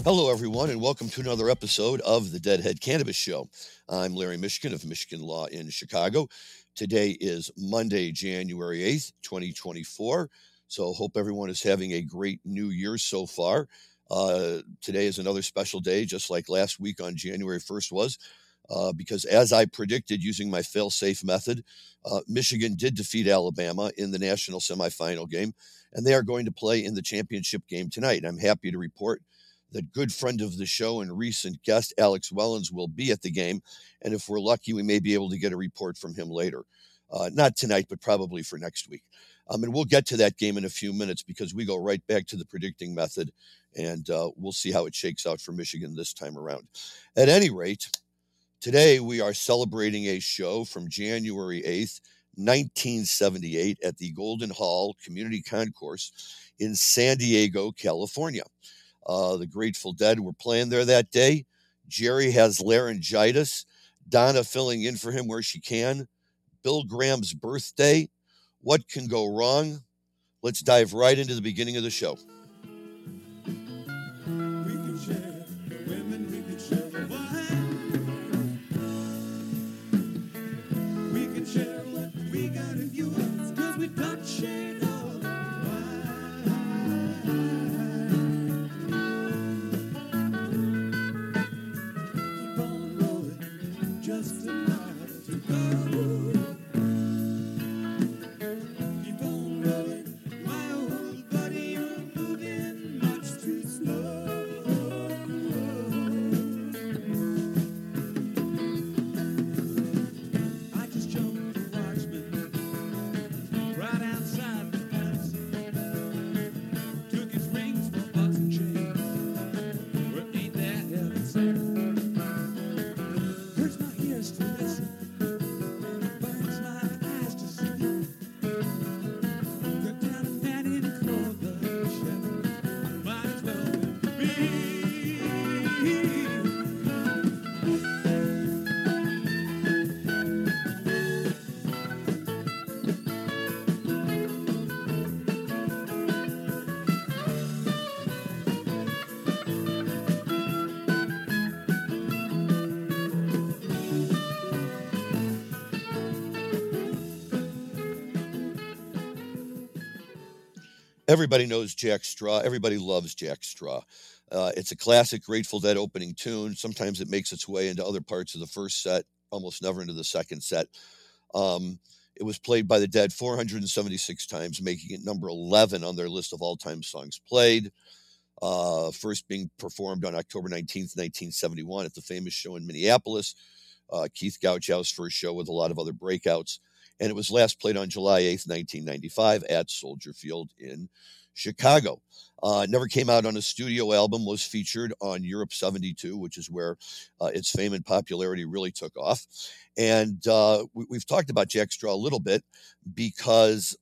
Hello, everyone, and welcome to another episode of the Deadhead Cannabis Show. I'm Larry Michigan of Michigan Law in Chicago. Today is Monday, January 8th, 2024. So, hope everyone is having a great new year so far. Today is another special day, just like last week on January 1st was, because as I predicted using my fail-safe method, Michigan did defeat Alabama in the national semifinal game, and they are going to play in the championship game tonight. And I'm happy to report that good friend of the show and recent guest, Alex Wellens, will be at the game. And if we're lucky, we may be able to get a report from him later. Not tonight, but probably for next week. And we'll get to that game in a few minutes because we go right back to the predicting method, and we'll see how it shakes out for Michigan this time around. At any rate, today we are celebrating a show from January 8th, 1978 at the Golden Hall Community Concourse in San Diego, California. The Grateful Dead were playing there that day. Jerry has laryngitis. Donna filling in for him where she can. Bill Graham's birthday. What can go wrong? Let's dive right into the beginning of the show. We can share the women, we can share the wine. We can share what we got in you, 'cause we touch it all. Everybody knows Jack Straw. Everybody loves Jack Straw. It's a classic Grateful Dead opening tune. Sometimes it makes its way into other parts of the first set, almost never into the second set. It was played by the Dead 476 times, making it number 11 on their list of all-time songs played. First being performed on October 19th, 1971 at the famous show in Minneapolis. Keith Gouchow's first show with a lot of other breakouts. And it was last played on July 8th, 1995 at Soldier Field in Chicago. Never came out on a studio album, was featured on Europe 72, which is where its fame and popularity really took off. And we've talked about Jack Straw a little bit because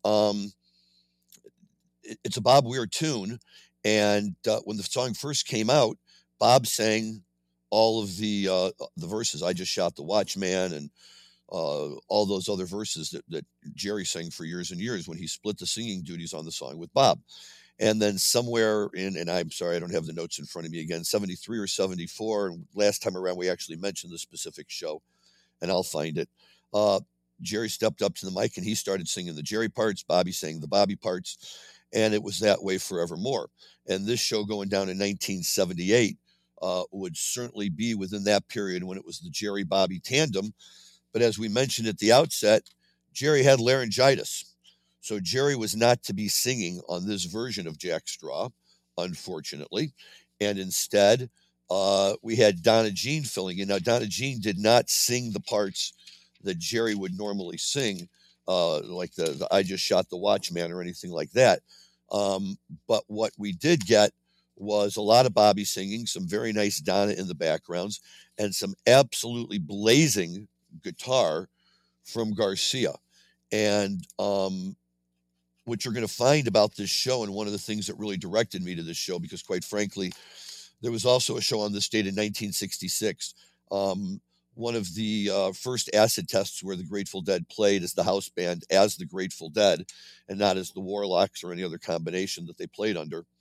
it's a Bob Weir tune. And when the song first came out, Bob sang all of the verses. I Just Shot the Watchman and all those other verses that Jerry sang for years and years when he split the singing duties on the song with Bob. And then somewhere in, and I'm sorry, I don't have the notes in front of me again, 73 or 74, and last time around we actually mentioned the specific show, and I'll find it. Jerry stepped up to the mic and he started singing the Jerry parts, Bobby sang the Bobby parts, and it was that way forevermore. And this show going down in 1978 would certainly be within that period when it was the Jerry-Bobby tandem. But as we mentioned at the outset, Jerry had laryngitis. So Jerry was not to be singing on this version of Jack Straw, unfortunately. And instead, we had Donna Jean filling in. Now, Donna Jean did not sing the parts that Jerry would normally sing, like the I Just Shot the Watchman or anything like that. But what we did get was a lot of Bobby singing, some very nice Donna in the backgrounds, and some absolutely blazing guitar from Garcia. And what you're going to find about this show, and one of the things that really directed me to this show, because quite frankly, there was also a show on this date in 1966, one of the first acid tests where the Grateful Dead played as the house band as the Grateful Dead and not as the Warlocks or any other combination that they played under.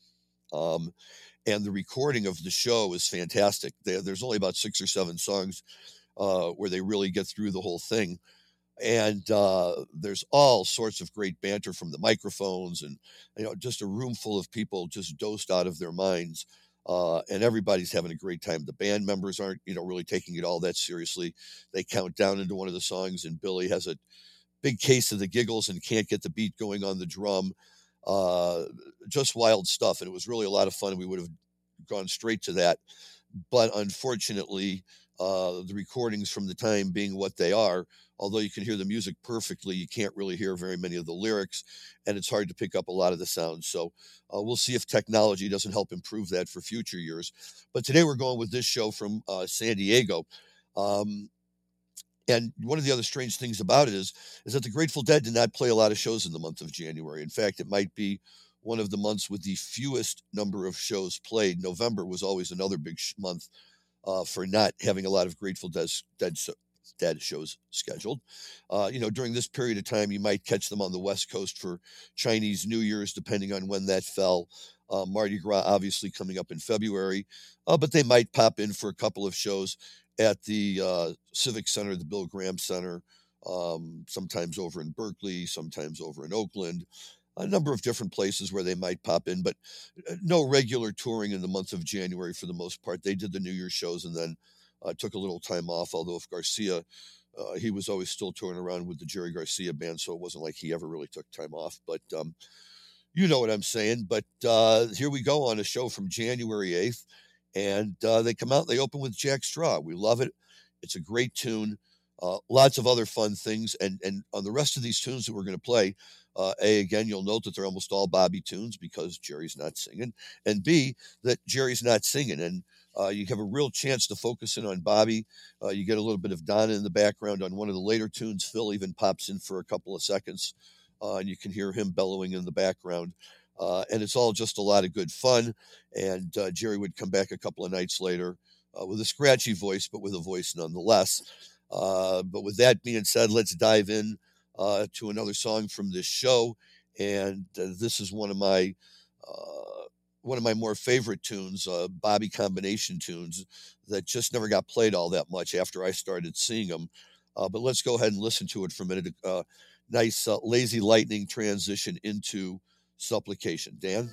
And the recording of the show is fantastic. There's only about 6 or 7 songs where they really get through the whole thing. And there's all sorts of great banter from the microphones, and just a room full of people just dosed out of their minds. And everybody's having a great time. The band members aren't, really taking it all that seriously. They count down into one of the songs, and Billy has a big case of the giggles and can't get the beat going on the drum. Just wild stuff. And it was really a lot of fun. We would have gone straight to that. But unfortunately, the recordings from the time being what they are, although you can hear the music perfectly, you can't really hear very many of the lyrics, and it's hard to pick up a lot of the sounds. So we'll see if technology doesn't help improve that for future years. But today we're going with this show from San Diego. And one of the other strange things about it is that the Grateful Dead did not play a lot of shows in the month of January. In fact, it might be one of the months with the fewest number of shows played. November was always another big month for not having a lot of Grateful Dead shows scheduled. During this period of time, you might catch them on the West Coast for Chinese New Year's, depending on when that fell. Mardi Gras, obviously, coming up in February. But they might pop in for a couple of shows at the Civic Center, the Bill Graham Center, sometimes over in Berkeley, sometimes over in Oakland, a number of different places where they might pop in, but no regular touring in the month of January for the most part. They did the New Year's shows and then took a little time off, although if Garcia, he was always still touring around with the Jerry Garcia band, so it wasn't like he ever really took time off. But you know what I'm saying. But here we go on a show from January 8th. And they come out and they open with Jack Straw. We love it. It's a great tune. Lots of other fun things. And on the rest of these tunes that we're going to play, again, you'll note that they're almost all Bobby tunes because Jerry's not singing. And B, that Jerry's not singing. And you have a real chance to focus in on Bobby. You get a little bit of Donna in the background on one of the later tunes. Phil even pops in for a couple of seconds. And you can hear him bellowing in the background. And it's all just a lot of good fun. And Jerry would come back a couple of nights later with a scratchy voice, but with a voice nonetheless. But with that being said, let's dive in to another song from this show. And this is one of my more favorite tunes, Bobby combination tunes that just never got played all that much after I started seeing them. But let's go ahead and listen to it for a minute. Nice Lazy Lightning transition into Supplication. Dan?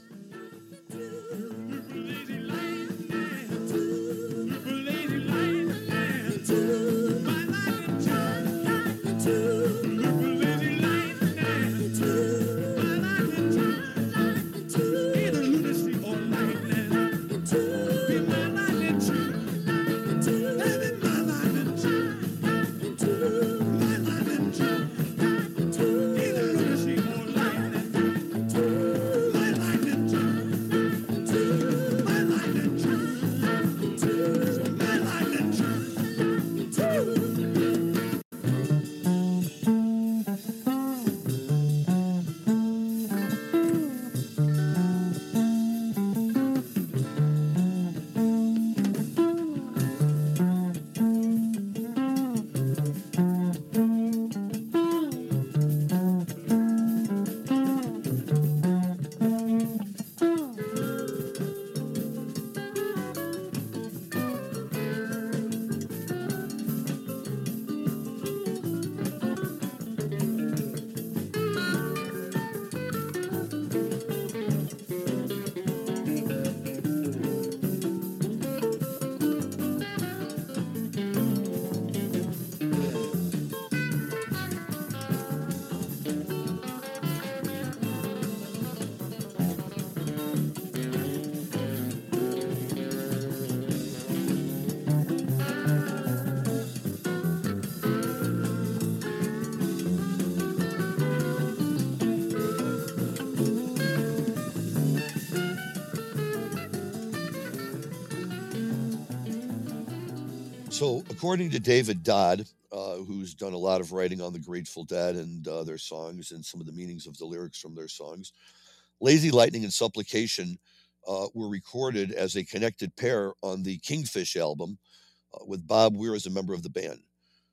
So, according to David Dodd, who's done a lot of writing on the Grateful Dead and their songs and some of the meanings of the lyrics from their songs, Lazy Lightning and Supplication were recorded as a connected pair on the Kingfish album with Bob Weir as a member of the band.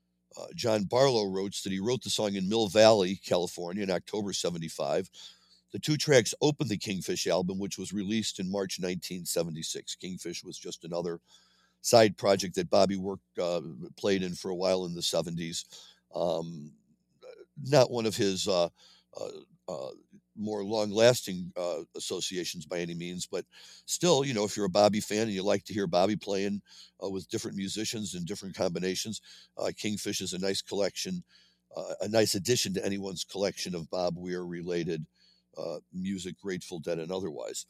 John Barlow wrote that he wrote the song in Mill Valley, California in October '75. The two tracks opened the Kingfish album, which was released in March 1976. Kingfish was just another side project that Bobby played in for a while in the 70s. Not one of his uh, more long-lasting associations by any means, but still, if you're a Bobby fan and you like to hear Bobby playing with different musicians and different combinations, Kingfish is a nice collection, a nice addition to anyone's collection of Bob Weir-related music, Grateful Dead and otherwise.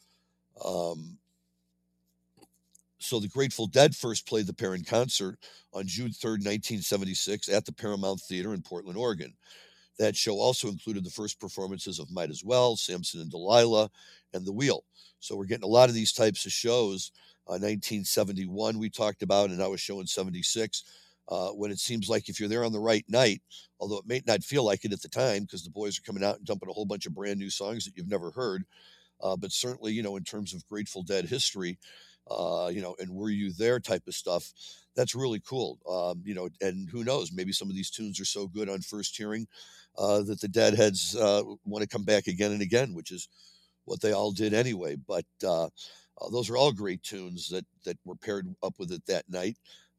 So the Grateful Dead first played the pair in concert on June 3rd, 1976 at the Paramount Theater in Portland, Oregon. That show also included the first performances of Might As Well, Samson and Delilah, and The Wheel. So we're getting a lot of these types of shows. 1971 we talked about, and now a show in 76, when it seems like if you're there on the right night, although it may not feel like it at the time because the boys are coming out and dumping a whole bunch of brand new songs that you've never heard, but certainly, in terms of Grateful Dead history, and were you there type of stuff, that's really cool. And who knows, maybe some of these tunes are so good on first hearing that the Deadheads want to come back again and again, which is what they all did anyway. But those are all great tunes that were paired up with it that night,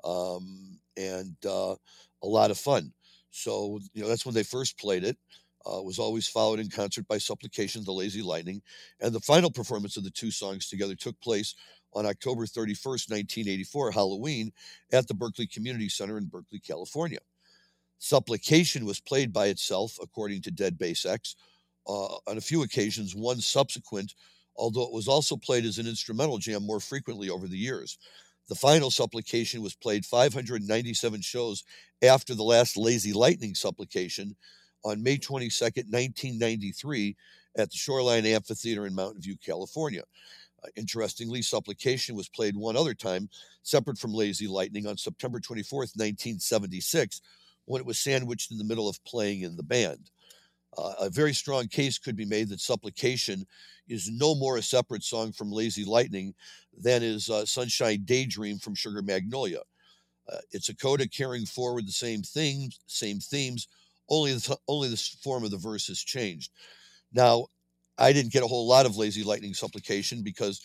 and a lot of fun. So, that's when they first played it. Was always followed in concert by Supplication, The Lazy Lightning, and the final performance of the two songs together took place on October 31st, 1984, Halloween, at the Berkeley Community Center in Berkeley, California. Supplication was played by itself, according to Dead Bass X, on a few occasions, one subsequent, although it was also played as an instrumental jam more frequently over the years. The final Supplication was played 597 shows after the last Lazy Lightning Supplication on May 22nd, 1993, at the Shoreline Amphitheater in Mountain View, California. Interestingly, Supplication was played one other time, separate from Lazy Lightning, on September 24th, 1976, when it was sandwiched in the middle of playing in the band. A very strong case could be made that Supplication is no more a separate song from Lazy Lightning than is Sunshine Daydream from Sugar Magnolia. It's a coda carrying forward the same themes, only the form of the verse has changed. Now, I didn't get a whole lot of Lazy Lightning Supplication because,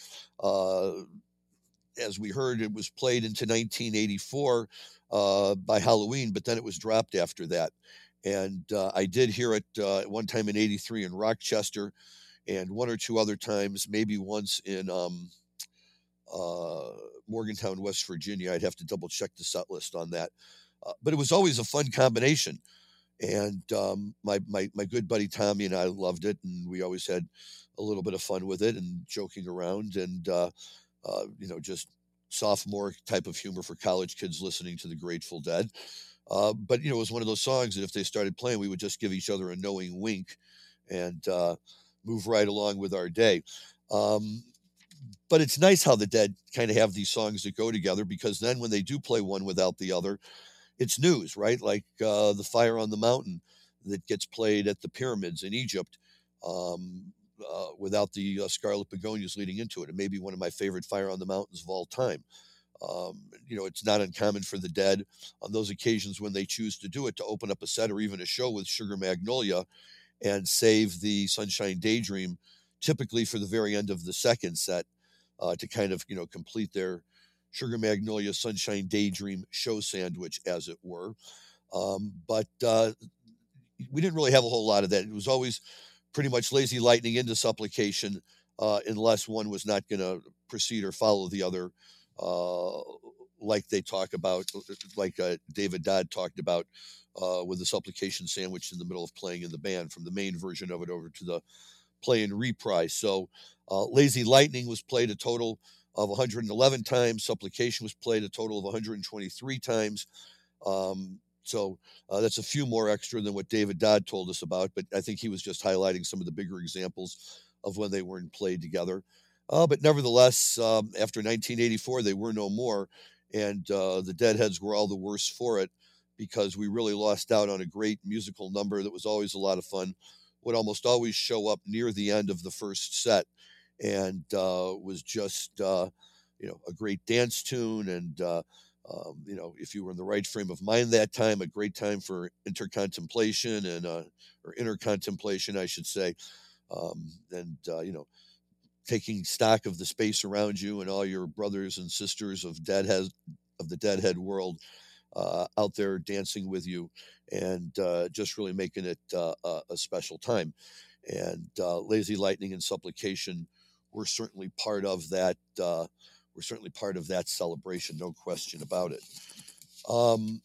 as we heard, it was played into 1984 by Halloween, but then it was dropped after that. And I did hear it one time in 83 in Rochester, and one or two other times, maybe once in Morgantown, West Virginia. I'd have to double check the set list on that. But it was always a fun combination. And my good buddy Tommy and I loved it, and we always had a little bit of fun with it and joking around, and just sophomore type of humor for college kids listening to the Grateful Dead. But it was one of those songs that if they started playing, we would just give each other a knowing wink and move right along with our day. But it's nice how the Dead kind of have these songs that go together, because then when they do play one without the other, it's news, right? Like the Fire on the Mountain that gets played at the pyramids in Egypt without the Scarlet Begonias leading into it. It may be one of my favorite Fire on the Mountains of all time. It's not uncommon for the Dead on those occasions when they choose to do it to open up a set or even a show with Sugar Magnolia and save the Sunshine Daydream typically for the very end of the second set to kind of, complete their Sugar Magnolia Sunshine Daydream show sandwich, as it were. But we didn't really have a whole lot of that. It was always pretty much Lazy Lightning into Supplication, unless one was not going to proceed or follow the other, like they talk about, like David Dodd talked about with the Supplication sandwich in the middle of playing in the band, from the main version of it over to the play and reprise. So Lazy Lightning was played a total of 111 times. Supplication was played a total of 123 times. So that's a few more extra than what David Dodd told us about, but I think he was just highlighting some of the bigger examples of when they weren't played together. But nevertheless, after 1984, they were no more, and the Deadheads were all the worse for it, because we really lost out on a great musical number that was always a lot of fun, would almost always show up near the end of the first set, and was just a great dance tune, and if you were in the right frame of mind that time, a great time for intercontemplation and or inner contemplation, I should say. and taking stock of the space around you and all your brothers and sisters of the Deadhead world out there dancing with you, and just really making it a special time. And Lazy Lightning and Supplication were certainly part of that. We're certainly part of that celebration, no question about it. Um,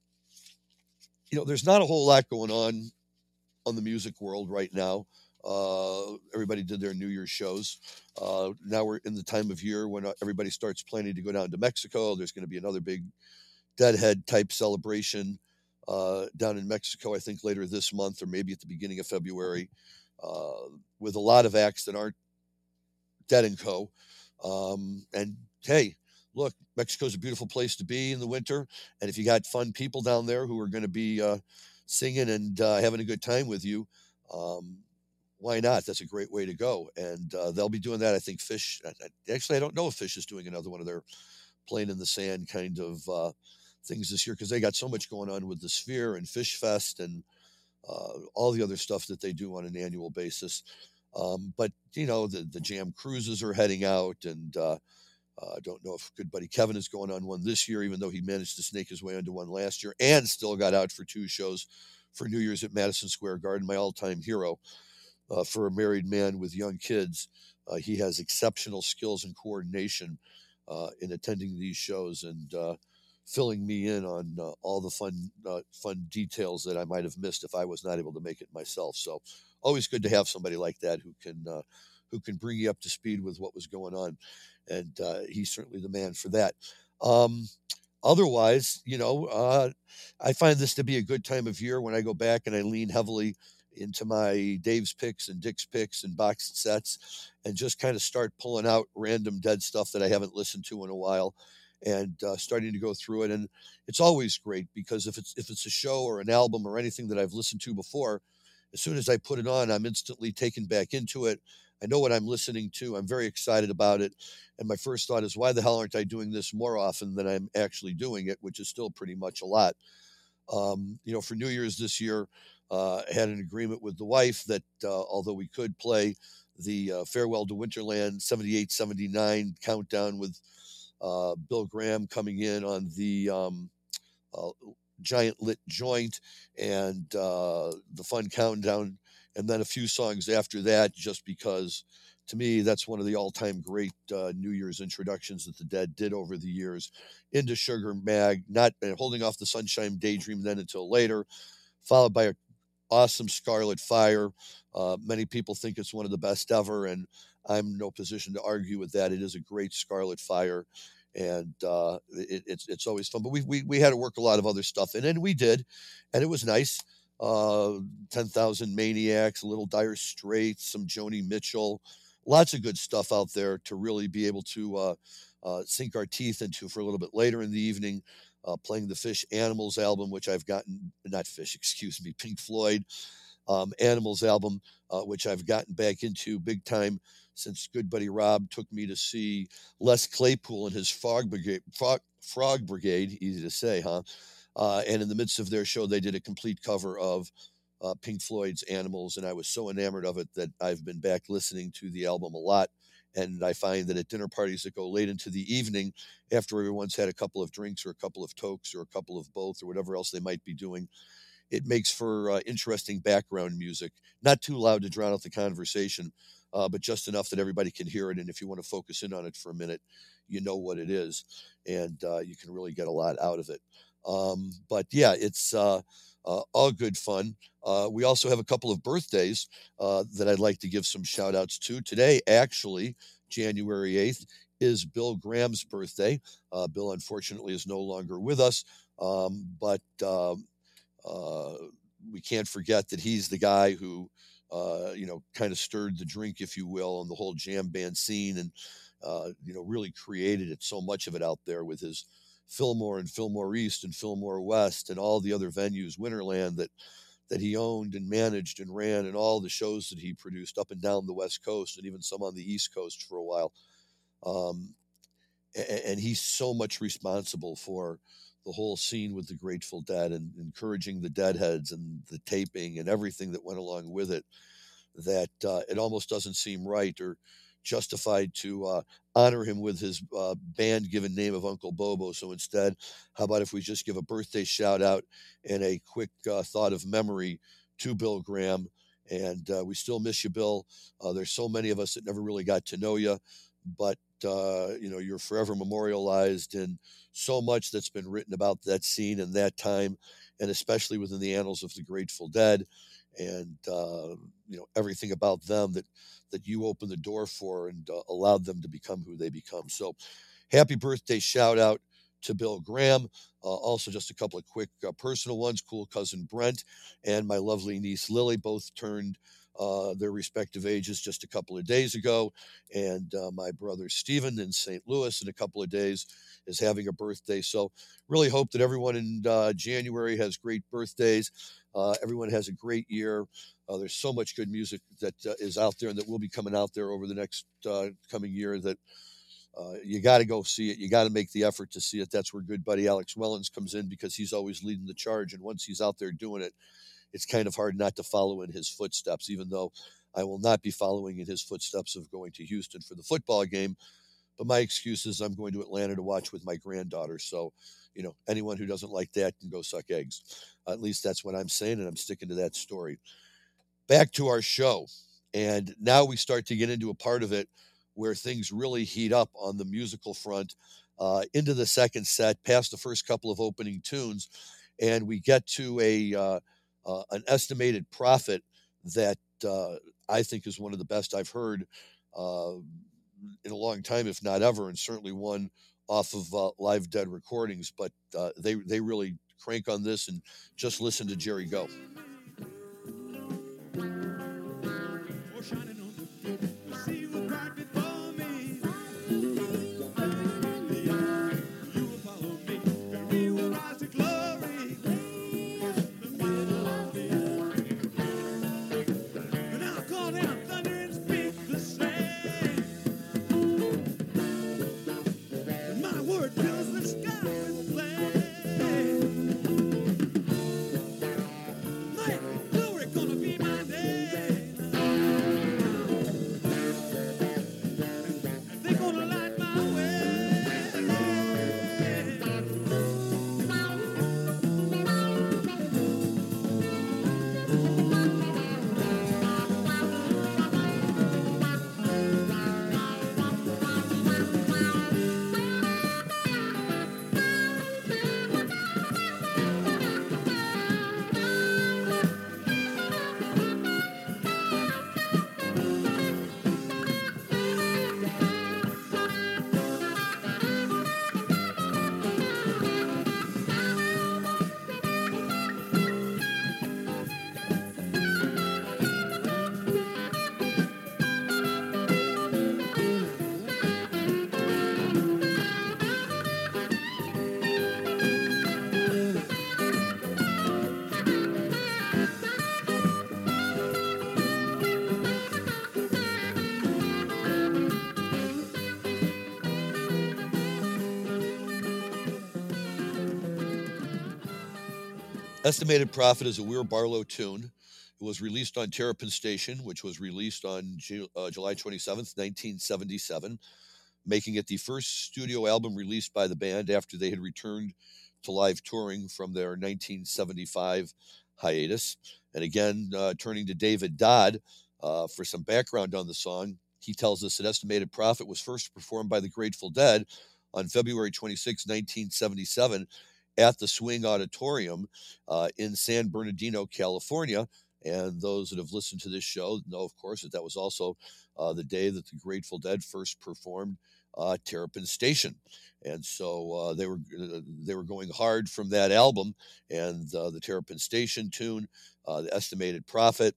there's not a whole lot going on the music world right now. Everybody did their New Year's shows. Now we're in the time of year when everybody starts planning to go down to Mexico. There's going to be another big Deadhead type celebration down in Mexico, I think later this month or maybe at the beginning of February, with a lot of acts that aren't Dead and Co. And hey, look, Mexico's a beautiful place to be in the winter, and if you got fun people down there who are going to be singing and having a good time with you, um, why not? That's a great way to go, and they'll be doing that. I think Fish. Actually, I don't know if Fish is doing another one of their playing in the sand kind of things this year because they got so much going on with the Sphere and Fish Fest and all the other stuff that they do on an annual basis. But the Jam Cruises are heading out, and I don't know if good buddy Kevin is going on one this year, even though he managed to snake his way onto one last year and still got out for 2 shows for New Year's at Madison Square Garden. My all-time hero for a married man with young kids. He has exceptional skills and coordination in attending these shows and filling me in on all the fun details that I might have missed if I was not able to make it myself. So always good to have somebody like that who can bring you up to speed with what was going on, and he's certainly the man for that. Otherwise, I find this to be a good time of year when I go back and I lean heavily into my Dave's picks and Dick's picks and boxed sets and just kind of start pulling out random Dead stuff that I haven't listened to in a while and starting to go through it. And it's always great because if it's a show or an album or anything that I've listened to before, as soon as I put it on, I'm instantly taken back into it. I know what I'm listening to. I'm very excited about it. And my first thought is, why the hell aren't I doing this more often than I'm actually doing it, which is still pretty much a lot. For New Year's this year, I had an agreement with the wife that although we could play the Farewell to Winterland 78-79 countdown with Bill Graham coming in on the giant lit joint and the fun countdown, and then a few songs after that, just because to me that's one of the all-time great New Year's introductions that the Dead did over the years. Into Sugar Mag, not Holding Off the Sunshine Daydream then until later, followed by a awesome Scarlet Fire. Many people think it's one of the best ever, and I'm in no position to argue with that. It is a great Scarlet Fire, and it's always fun. But we had to work a lot of other stuff in, and we did, and it was nice. 10,000 Maniacs, a little Dire Straits, some Joni Mitchell, lots of good stuff out there to really be able to sink our teeth into for a little bit later in the evening. Playing the Fish Animals album, which I've gotten, not Fish, excuse me, Pink Floyd Animals album, which I've gotten back into big time since good buddy Rob took me to see Les Claypool and his Frog Brigade, easy to say, huh? And in the midst of their show, they did a complete cover of Pink Floyd's Animals, and I was so enamored of it that I've been back listening to the album a lot. And I find that at dinner parties that go late into the evening, after everyone's had a couple of drinks or a couple of tokes or a couple of both or whatever else they might be doing, it makes for interesting background music. Not too loud to drown out the conversation, but just enough that everybody can hear it. And if you want to focus in on it for a minute, you know what it is, and you can really get a lot out of it. But yeah, it's all good fun. We also have a couple of birthdays that I'd like to give some shout outs to. Today, actually, January 8th, is Bill Graham's birthday. Bill, unfortunately, is no longer with us, but we can't forget that he's the guy who, kind of stirred the drink, if you will, on the whole jam band scene and, really created it, so much of it out there with his Fillmore and Fillmore East and Fillmore West and all the other venues, Winterland that he owned and managed and ran, and all the shows that he produced up and down the West Coast and even some on the East Coast for a while. And he's so much responsible for the whole scene with the Grateful Dead and encouraging the Deadheads and the taping and everything that went along with it. that it almost doesn't seem right or justified to honor him with his band given name of Uncle Bobo. So instead, how about if we just give a birthday shout out and a quick thought of memory to Bill Graham? And we still miss you, Bill. There's so many of us that never really got to know you, but you're forever memorialized in so much that's been written about that scene and that time, and especially within the annals of the Grateful Dead, and everything about them that you opened the door for and allowed them to become who they become. So, happy birthday shout out to Bill Graham. Also, just a couple of quick personal ones. Cool cousin Brent and my lovely niece Lily both turned their respective ages just a couple of days ago. And my brother Stephen in St. Louis in a couple of days is having a birthday. So, really hope that everyone in January has great birthdays. Everyone has a great year. There's so much good music that is out there and that will be coming out there over the next coming year that you got to go see it. You got to make the effort to see it. That's where good buddy Alex Wellens comes in because he's always leading the charge. And once he's out there doing it, it's kind of hard not to follow in his footsteps, even though I will not be following in his footsteps of going to Houston for the football game. But my excuse is I'm going to Atlanta to watch with my granddaughter. So, anyone who doesn't like that can go suck eggs. At least that's what I'm saying, and I'm sticking to that story. Back to our show. And now we start to get into a part of it where things really heat up on the musical front into the second set, past the first couple of opening tunes. And we get to an estimated profit that I think is one of the best I've heard in a long time, if not ever, and certainly one off of Live Dead recordings. But they really crank on this, and just listen to Jerry go. Estimated Profit is a Weir Barlow tune. It was released on Terrapin Station, which was released on July 27th, 1977, making it the first studio album released by the band after they had returned to live touring from their 1975 hiatus. And again, turning to David Dodd for some background on the song, he tells us that Estimated Profit was first performed by the Grateful Dead on February 26, 1977, at the Swing Auditorium in San Bernardino, California. And those that have listened to this show know, of course, that was also the day that the Grateful Dead first performed Terrapin Station. And so they were going hard from that album, and the Terrapin Station tune, the Estimated Profit.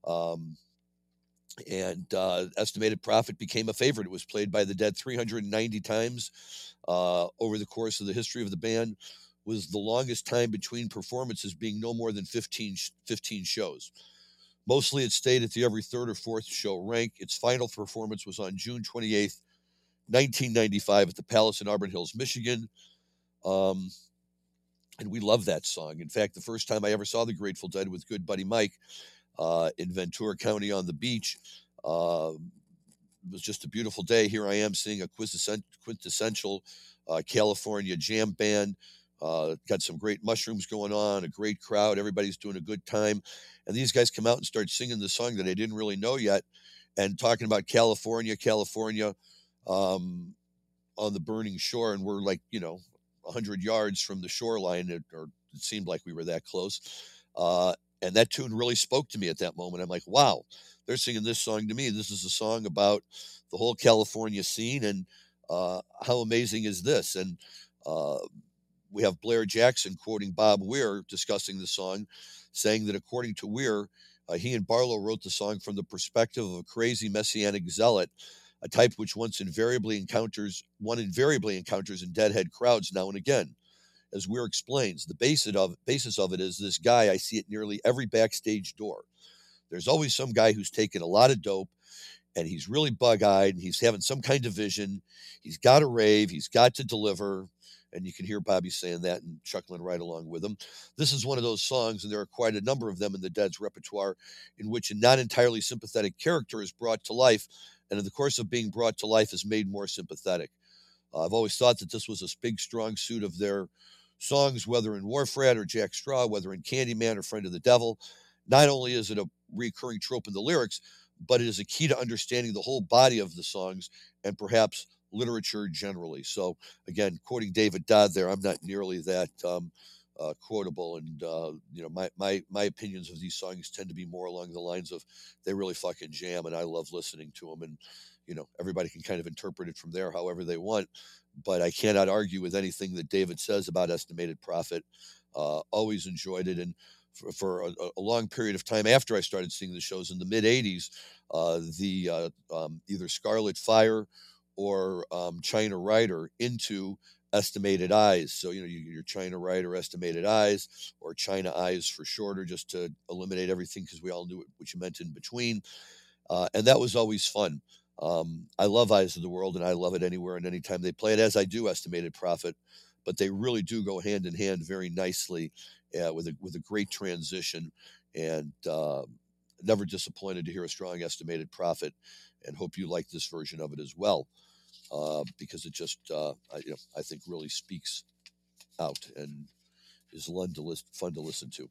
Estimated Profit became a favorite. It was played by the Dead 390 times over the course of the history of the band, was the longest time between performances being no more than 15 shows. Mostly it stayed at the every third or fourth show rank. Its final performance was on June 28th, 1995 at the Palace in Auburn Hills, Michigan. And we love that song. In fact, the first time I ever saw the Grateful Dead with good buddy Mike, in Ventura County on the beach. It was just a beautiful day. Here I am seeing a quintessential California jam band. Got some great mushrooms going on, a great crowd. Everybody's doing a good time. And these guys come out and start singing the song that I didn't really know yet and talking about California, on the burning shore. And we're like, 100 yards from the shoreline, or it seemed like we were that close. And that tune really spoke to me at that moment. I'm like, wow, they're singing this song to me. This is a song about the whole California scene. And how amazing is this? And we have Blair Jackson quoting Bob Weir discussing the song, saying that according to Weir, he and Barlow wrote the song from the perspective of a crazy messianic zealot, a type which one invariably encounters in deadhead crowds now and again. As Weir explains, the basis of it is this guy I see at nearly every backstage door. There's always some guy who's taken a lot of dope, and he's really bug-eyed, and he's having some kind of vision. He's got to rave. He's got to deliver. And you can hear Bobby saying that and chuckling right along with him. This is one of those songs, and there are quite a number of them in the Dead's repertoire, in which a not entirely sympathetic character is brought to life, and in the course of being brought to life is made more sympathetic. I've always thought that this was a big, strong suit of their songs, whether in Wharf Rat or Jack Straw, whether in Candyman or Friend of the Devil. Not only is it a recurring trope in the lyrics, but it is a key to understanding the whole body of the songs and perhaps literature generally. So again, quoting David Dodd there, I'm not nearly that quotable, and my opinions of these songs tend to be more along the lines of they really fucking jam, and I love listening to them, and everybody can kind of interpret it from there however they want. But I cannot argue with anything that David says about Estimated Prophet. Always enjoyed it, and for a long period of time after I started seeing the shows in the mid '80s, either Scarlet Fire or China Rider into Estimated Eyes. So your China Rider, Estimated Eyes, or China Eyes for shorter, just to eliminate everything because we all knew what you meant in between, and that was always fun. I love Eyes of the World, and I love it anywhere and anytime they play it, as I do Estimated Prophet. But they really do go hand in hand very nicely, with a great transition, and never disappointed to hear a strong Estimated Prophet, and hope you like this version of it as well, because it just I think really speaks out and is fun to listen to.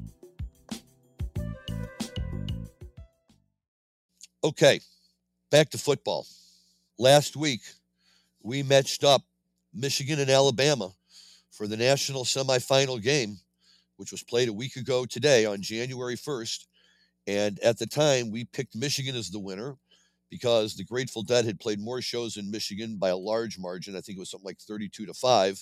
Okay, back to football. Last week, we matched up Michigan and Alabama for the national semifinal game, which was played a week ago today on January 1st. And at the time, we picked Michigan as the winner because the Grateful Dead had played more shows in Michigan by a large margin. I think it was something like 32-5.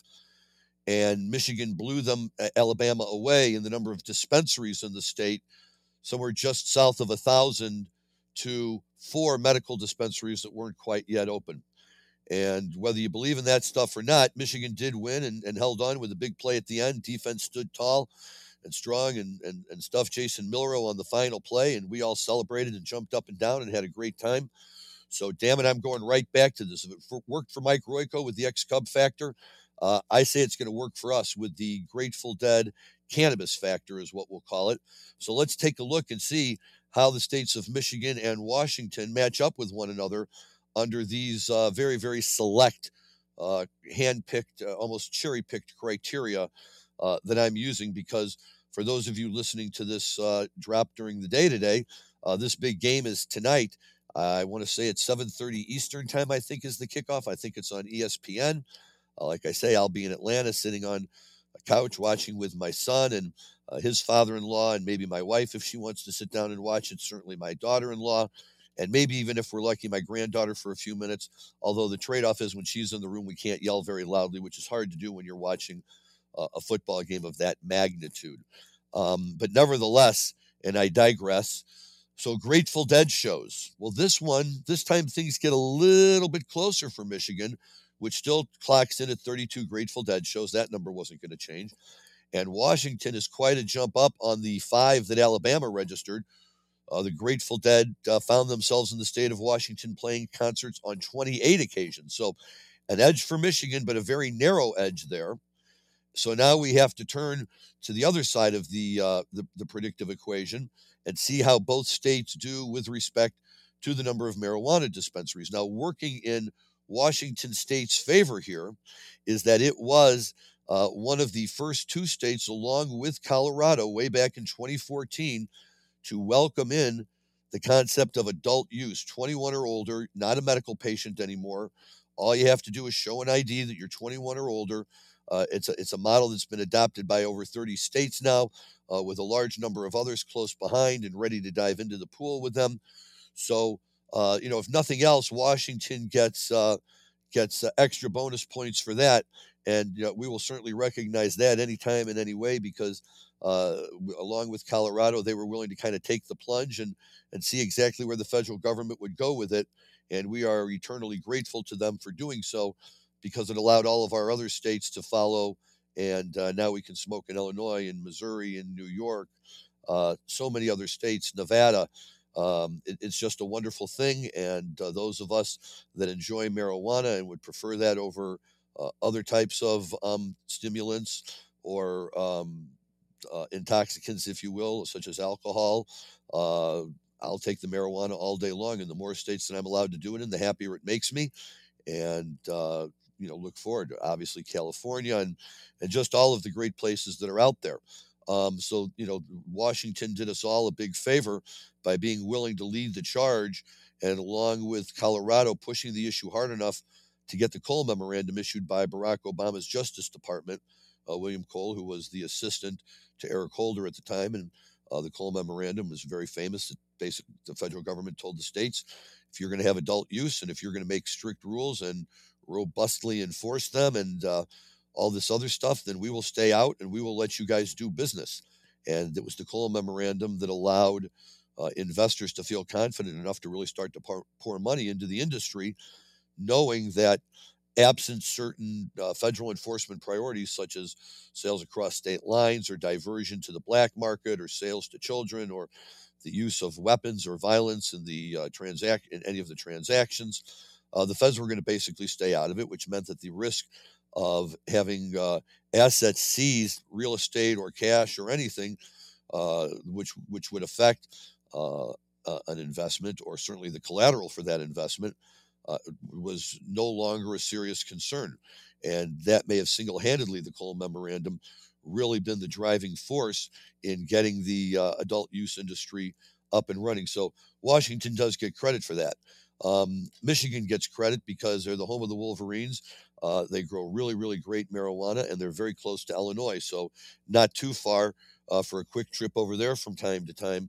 And Michigan blew Alabama away in the number of dispensaries in the state, somewhere just south of 1,000 to 4 medical dispensaries that weren't quite yet open. And whether you believe in that stuff or not, Michigan did win and held on with a big play at the end. Defense stood tall and strong and stuffed Jason Milroe on the final play, and we all celebrated and jumped up and down and had a great time. So, damn it, I'm going right back to this. If it worked for Mike Royko with the ex-Cub factor, I say it's going to work for us with the Grateful Dead cannabis factor is what we'll call it. So let's take a look and see how the states of Michigan and Washington match up with one another under these very, very select, hand-picked, almost cherry-picked criteria that I'm using, because for those of you listening to this drop during the day today, this big game is tonight. I want to say it's 7:30 Eastern time, I think, is the kickoff. I think it's on ESPN. Like I say, I'll be in Atlanta sitting on a couch watching with my son and his father-in-law, and maybe my wife if she wants to sit down and watch it, certainly my daughter-in-law, and maybe even if we're lucky, my granddaughter for a few minutes, although the trade-off is when she's in the room, we can't yell very loudly, which is hard to do when you're watching a football game of that magnitude. But nevertheless, and I digress, so Grateful Dead shows. Well, this time things get a little bit closer for Michigan, which still clocks in at 32 Grateful Dead shows. That number wasn't going to change. And Washington is quite a jump up on the 5 that Alabama registered. The Grateful Dead found themselves in the state of Washington playing concerts on 28 occasions. So an edge for Michigan, but a very narrow edge there. So now we have to turn to the other side of the predictive equation and see how both states do with respect to the number of marijuana dispensaries. Now, working in Washington State's favor here is that it was one of the first two states, along with Colorado, way back in 2014, to welcome in the concept of adult use, 21 or older, not a medical patient anymore. All you have to do is show an ID that you're 21 or older. It's a model that's been adopted by over 30 states now, with a large number of others close behind and ready to dive into the pool with them. So, if nothing else, Washington gets extra bonus points for that, and we will certainly recognize that anytime in any way, because along with Colorado, they were willing to kind of take the plunge and see exactly where the federal government would go with it, and we are eternally grateful to them for doing so, because it allowed all of our other states to follow, and now we can smoke in Illinois and Missouri and New York, so many other states, Nevada. It's just a wonderful thing, and those of us that enjoy marijuana and would prefer that over other types of stimulants or intoxicants, if you will, such as alcohol, I'll take the marijuana all day long. And the more states that I'm allowed to do it in, the happier it makes me. And look forward to obviously California and just all of the great places that are out there. So Washington did us all a big favor by being willing to lead the charge, and along with Colorado pushing the issue hard enough to get the Cole Memorandum issued by Barack Obama's Justice Department, William Cole, who was the assistant to Eric Holder at the time. And the Cole Memorandum was very famous. Basically, the federal government told the states, if you're going to have adult use and if you're going to make strict rules and robustly enforce them and all this other stuff, then we will stay out and we will let you guys do business. And it was the Cole Memorandum that allowed investors to feel confident enough to really start to pour money into the industry, knowing that absent certain federal enforcement priorities, such as sales across state lines or diversion to the black market or sales to children or the use of weapons or violence in the in any of the transactions, the feds were going to basically stay out of it, which meant that the risk of having assets seized, real estate or cash or anything, which would affect an investment or certainly the collateral for that investment, was no longer a serious concern. And that may have single-handedly, the Cole Memorandum, really been the driving force in getting the adult use industry up and running. So Washington does get credit for that. Michigan gets credit because they're the home of the Wolverines. They grow really, really great marijuana, and they're very close to Illinois. So not too far for a quick trip over there from time to time,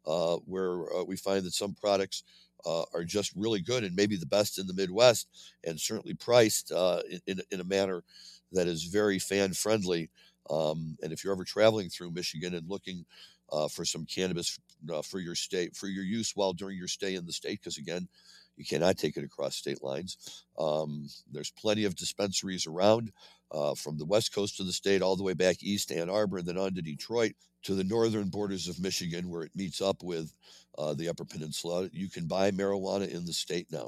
where we find that some products are just really good and maybe the best in the Midwest, and certainly priced in a manner that is very fan friendly. And if you're ever traveling through Michigan and looking for some cannabis for your use while during your stay in the state, because again, you cannot take it across state lines. There's plenty of dispensaries around, from the west coast of the state all the way back east to Ann Arbor and then on to Detroit to the northern borders of Michigan, where it meets up with the Upper Peninsula. You can buy marijuana in the state now.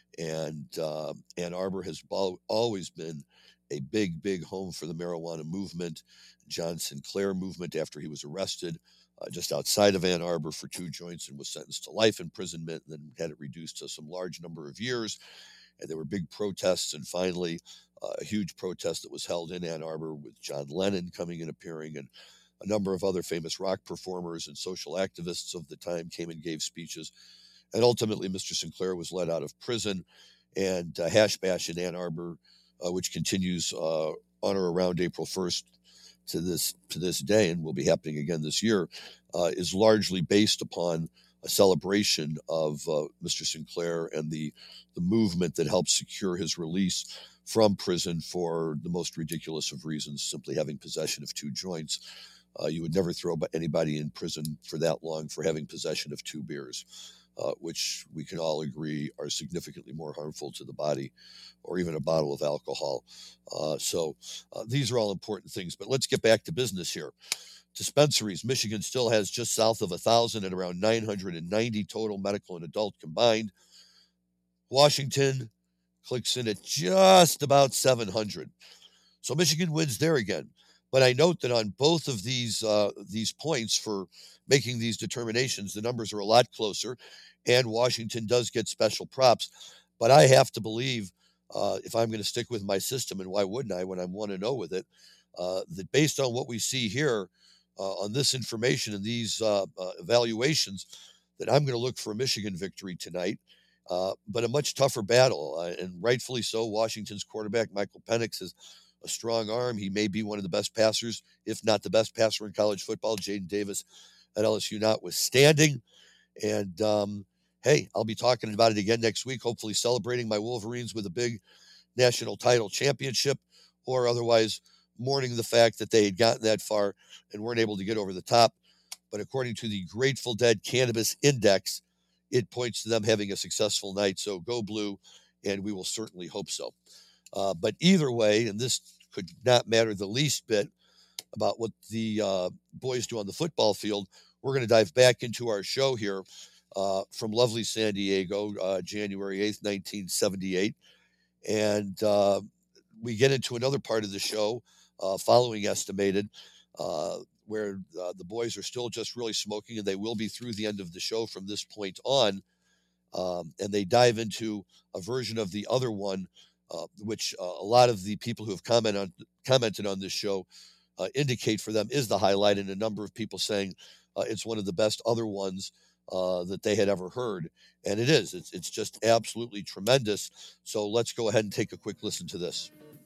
And Ann Arbor has always been a big, big home for the marijuana movement. John Sinclair movement, after he was arrested just outside of Ann Arbor for 2 joints and was sentenced to life imprisonment, and then had it reduced to some large number of years. And there were big protests, and finally a huge protest that was held in Ann Arbor with John Lennon coming and appearing, and a number of other famous rock performers and social activists of the time came and gave speeches. And ultimately, Mr. Sinclair was let out of prison, and Hash Bash in Ann Arbor, which continues on or around April 1st to this day, and will be happening again this year, is largely based upon a celebration of Mr. Sinclair and the movement that helped secure his release from prison for the most ridiculous of reasons, simply having possession of 2 joints. You would never throw anybody in prison for that long for having possession of 2 beers, which we can all agree are significantly more harmful to the body, or even a bottle of alcohol. So these are all important things. But let's get back to business here. Dispensaries. Michigan still has just south of 1,000 and around 990 total medical and adult combined. Washington clicks in at just about 700. So Michigan wins there again. But I note that on both of these points for making these determinations, the numbers are a lot closer, and Washington does get special props. But I have to believe, if I'm going to stick with my system, and why wouldn't I when I'm 1-0 with it, that based on what we see here on this information and these evaluations, that I'm going to look for a Michigan victory tonight. But a much tougher battle, and rightfully so. Washington's quarterback, Michael Penix, has a strong arm. He may be one of the best passers, if not the best passer in college football. Jaden Davis at LSU notwithstanding. And hey, I'll be talking about it again next week, hopefully celebrating my Wolverines with a big national title championship, or otherwise mourning the fact that they had gotten that far and weren't able to get over the top. But according to the Grateful Dead Cannabis Index, it points to them having a successful night. So go blue, and we will certainly hope so. But either way, and this could not matter the least bit about what the boys do on the football field, we're going to dive back into our show here from lovely San Diego, January 8th, 1978. And we get into another part of the show following Estimated, where the boys are still just really smoking, and they will be through the end of the show from this point on. And they dive into a version of the other one, which a lot of the people who have commented on this show indicate for them is the highlight, and a number of people saying it's one of the best other ones that they had ever heard. And it is. It's just absolutely tremendous. So let's go ahead and take a quick listen to this.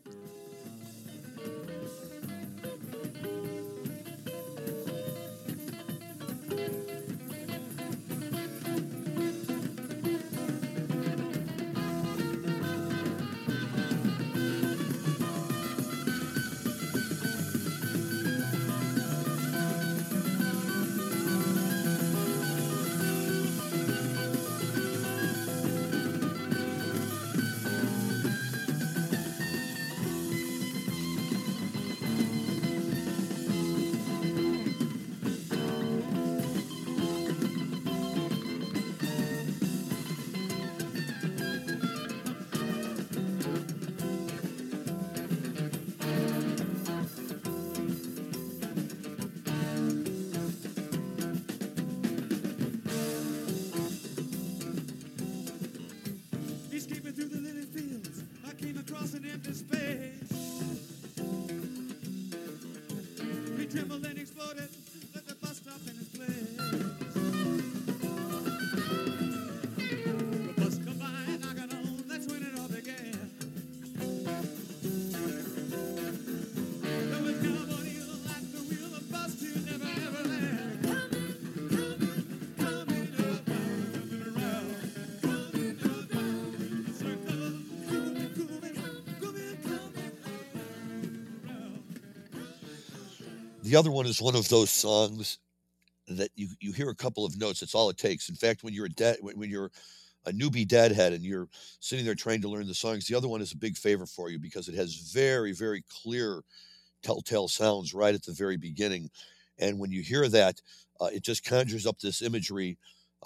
Escaping through the lily fields, I came across an empty space. He trembled and exploded, let the bus stop in its place. The bus come by and I got on, that's when it all began. There was cowboy heel at the wheel, the bus to never ever land. Coming around. The other one is one of those songs that you hear a couple of notes. That's all it takes. In fact, when you're a newbie deadhead and you're sitting there trying to learn the songs, the other one is a big favor for you because it has very, very clear telltale sounds right at the very beginning. And when you hear that, it just conjures up this imagery,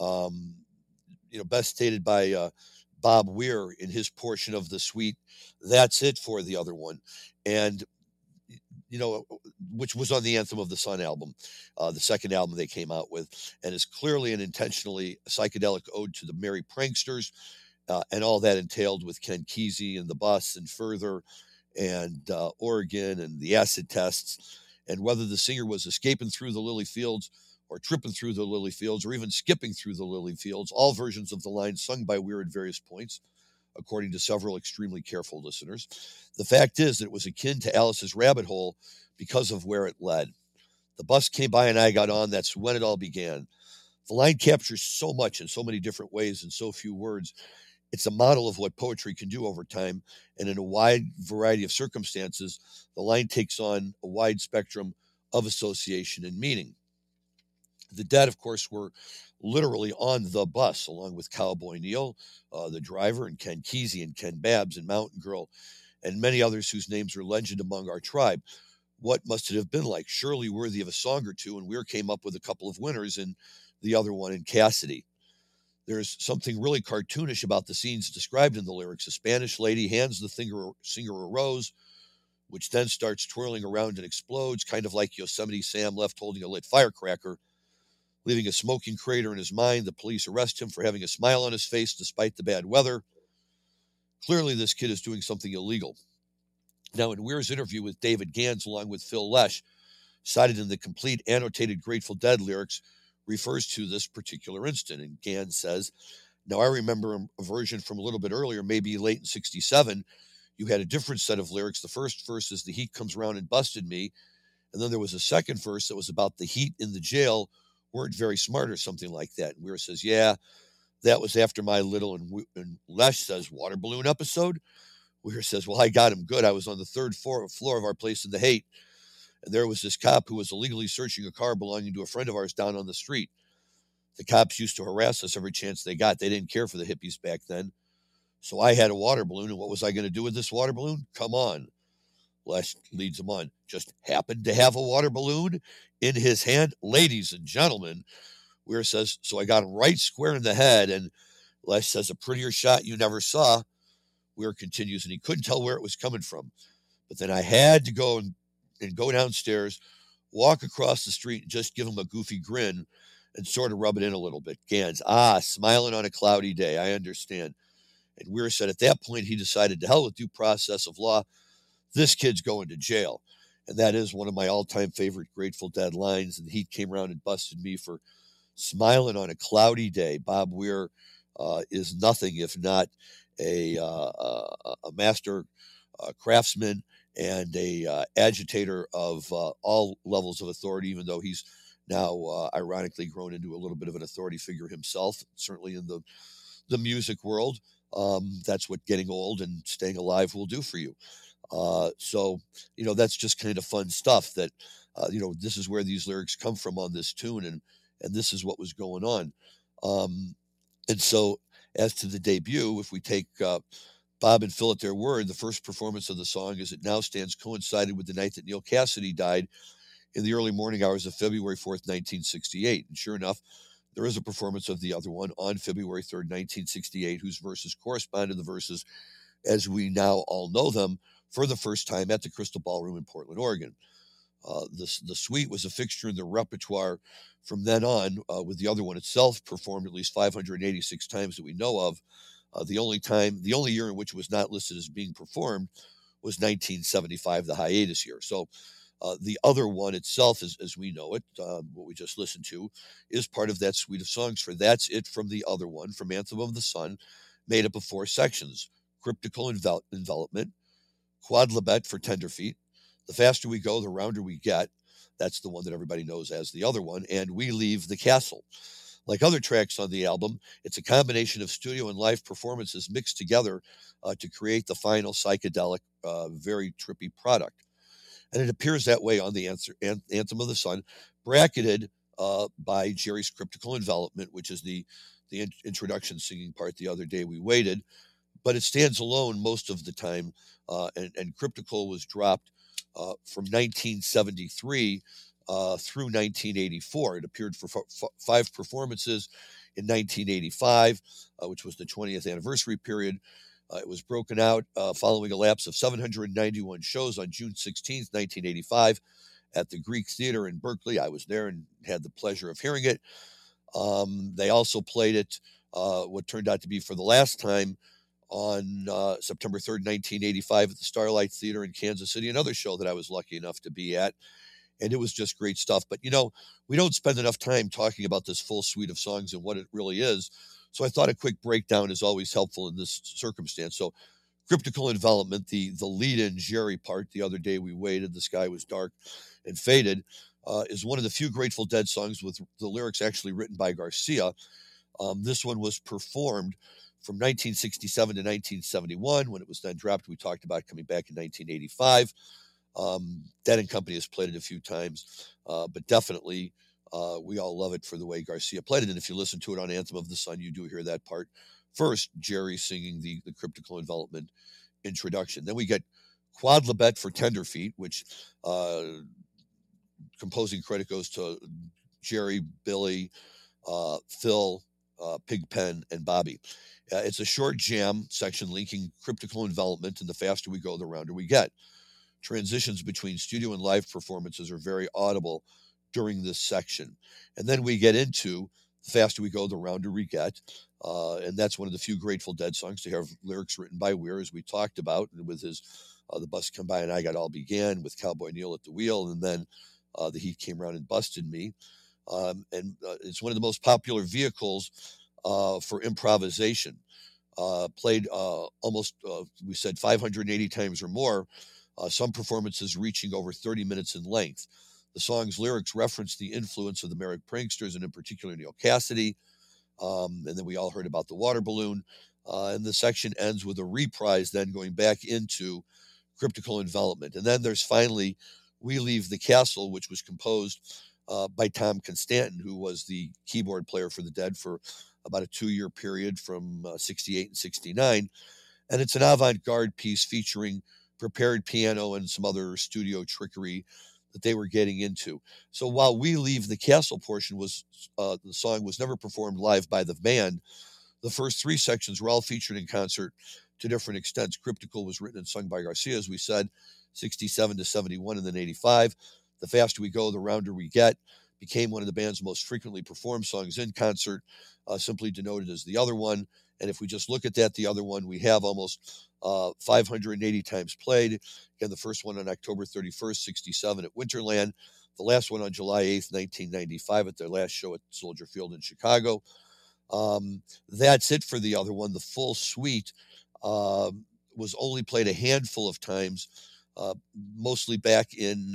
best stated by Bob Weir in his portion of the suite. That's it for the other one. And which was on the Anthem of the Sun album, the second album they came out with, and is clearly and intentionally a psychedelic ode to the Merry Pranksters, and all that entailed with Ken Kesey and the Bus and Further and Oregon and the acid tests, and whether the singer was escaping through the lily fields or tripping through the lily fields or even skipping through the lily fields, all versions of the line sung by Weir at various points, according to several extremely careful listeners. The fact is that it was akin to Alice's Rabbit Hole because of where it led. The bus came by and I got on. That's when it all began. The line captures so much in so many different ways in so few words. It's a model of what poetry can do over time, and in a wide variety of circumstances, the line takes on a wide spectrum of association and meaning. The Dead, of course, were literally on the bus, along with Cowboy Neil, the driver, and Ken Kesey and Ken Babs and Mountain Girl, and many others whose names are legend among our tribe. What must it have been like? Surely worthy of a song or two, and Weir came up with a couple of winners, and the other one in Cassidy. There's something really cartoonish about the scenes described in the lyrics. A Spanish lady hands the singer a rose. which then starts twirling around and explodes, kind of like Yosemite Sam left holding a lit firecracker, leaving a smoking crater in his mind. The police arrest him for having a smile on his face despite the bad weather. Clearly, this kid is doing something illegal. Now, in Weir's interview with David Gans, along with Phil Lesh, cited in the complete annotated Grateful Dead lyrics, refers to this particular incident. And Gans says, now I remember a version from a little bit earlier, maybe late in 67. You had a different set of lyrics. The first verse is the heat comes around and busted me. And then there was a second verse that was about the heat in the jail weren't very smart or something like that. And Weir says, yeah, that was after my little, and Lesh says, water balloon episode. Weir says, well, I got him good. I was on the third floor of our place in the Haight, and there was this cop who was illegally searching a car belonging to a friend of ours down on the street. The cops used to harass us every chance they got. They didn't care for the hippies back then. So I had a water balloon, and what was I going to do with this water balloon? Come on. Lesh leads him on. Just happened to have a water balloon in his hand. Ladies and gentlemen, Weir says, so I got him right square in the head, and Lesh says, a prettier shot you never saw. Weir continues, and he couldn't tell where it was coming from. But then I had to go and go downstairs, walk across the street, and just give him a goofy grin and sort of rub it in a little bit. Gans, smiling on a cloudy day. I understand. And Weir said at that point he decided to hell with due process of law. This kid's going to jail. And that is one of my all-time favorite Grateful Dead lines. And the heat came around and busted me for smiling on a cloudy day. Bob Weir is nothing if not a master craftsman and a agitator of all levels of authority, even though he's now ironically grown into a little bit of an authority figure himself, certainly in the music world. That's what getting old and staying alive will do for you. So, that's just kind of fun stuff that, this is where these lyrics come from on this tune, and this is what was going on. And so as to the debut, if we take Bob and Phil at their word, the first performance of the song, as it now stands, coincided with the night that Neil Cassidy died in the early morning hours of February 4th, 1968. And sure enough, there is a performance of the other one on February 3rd, 1968, whose verses correspond to the verses as we now all know them for the first time at the Crystal Ballroom in Portland, Oregon. The suite was a fixture in the repertoire from then on, with the other one itself performed at least 586 times that we know of. The only year in which it was not listed as being performed was 1975, the hiatus year. So the other one itself, as we know it, what we just listened to, is part of that suite of songs for That's It from the Other One, from Anthem of the Sun, made up of 4 sections: Cryptical Envelopment, Quodlibet for Tenderfeet, The Faster We Go, The Rounder We Get. That's the one that everybody knows as the other one, and We Leave the Castle. Like other tracks on the album, it's a combination of studio and live performances mixed together to create the final psychedelic, very trippy product. And it appears that way on the Anthem of the Sun, bracketed by Jerry's Cryptical Envelopment, which is the introduction singing part, The Other Day We Waited. But it stands alone most of the time, and Cryptical was dropped from 1973 through 1984. It appeared for 5 performances in 1985, which was the 20th anniversary period. It was broken out following a lapse of 791 shows on June 16th, 1985, at the Greek Theater in Berkeley. I was there and had the pleasure of hearing it. They also played it, what turned out to be for the last time, on September 3rd, 1985, at the Starlight Theater in Kansas City, another show that I was lucky enough to be at. And it was just great stuff. But, we don't spend enough time talking about this full suite of songs and what it really is. So I thought a quick breakdown is always helpful in this circumstance. So Cryptical Envelopment, the lead-in Jerry part, The Other Day We Waited, The Sky Was Dark and Faded, is one of the few Grateful Dead songs with the lyrics actually written by Garcia. This one was performed from 1967 to 1971, when it was then dropped. We talked about coming back in 1985. Dead and Company has played it a few times, but definitely we all love it for the way Garcia played it. And if you listen to it on Anthem of the Sun, you do hear that part first, Jerry singing the Cryptical Envelopment introduction. Then we get Quodlibet for Tenderfeet, which composing credit goes to Jerry, Billy, Phil, Pigpen, and Bobby. It's a short jam section linking Cryptical Envelopment, and The Faster We Go, The Rounder We Get. transitions between studio and live performances are very audible during this section. And then we get into The Faster We Go, the Rounder We Get. And that's one of the few Grateful Dead songs to have lyrics written by Weir, as we talked about, and with his The Bus Come By and I Got All Began, with Cowboy Neil at the wheel, and then The Heat Came Round and Busted Me. It's one of the most popular vehicles for improvisation. Played almost, we said, 580 times or more, some performances reaching over 30 minutes in length. The song's lyrics reference the influence of the Merrick Pranksters, and in particular Neal Cassady. And then we all heard about the water balloon. And the section ends with a reprise, then going back into Cryptical Envelopment. And then there's finally We Leave the Castle, which was composed by Tom Constantin, who was the keyboard player for the Dead for about a 2-year period from 68 and 69. And it's an avant-garde piece featuring prepared piano and some other studio trickery that they were getting into. So while We Leave the Castle portion was, the song was never performed live by the band, the first 3 sections were all featured in concert to different extents. Cryptical was written and sung by Garcia, as we said, 67 to 71, and then 85. The Faster We Go, the Rounder We Get became one of the band's most frequently performed songs in concert, simply denoted as the other one. And if we just look at that, the other one, we have almost 580 times played. Again, the first one on October 31st, 67 at Winterland. The last one on July 8th, 1995 at their last show at Soldier Field in Chicago. That's it for the other one. The full suite was only played a handful of times, mostly back in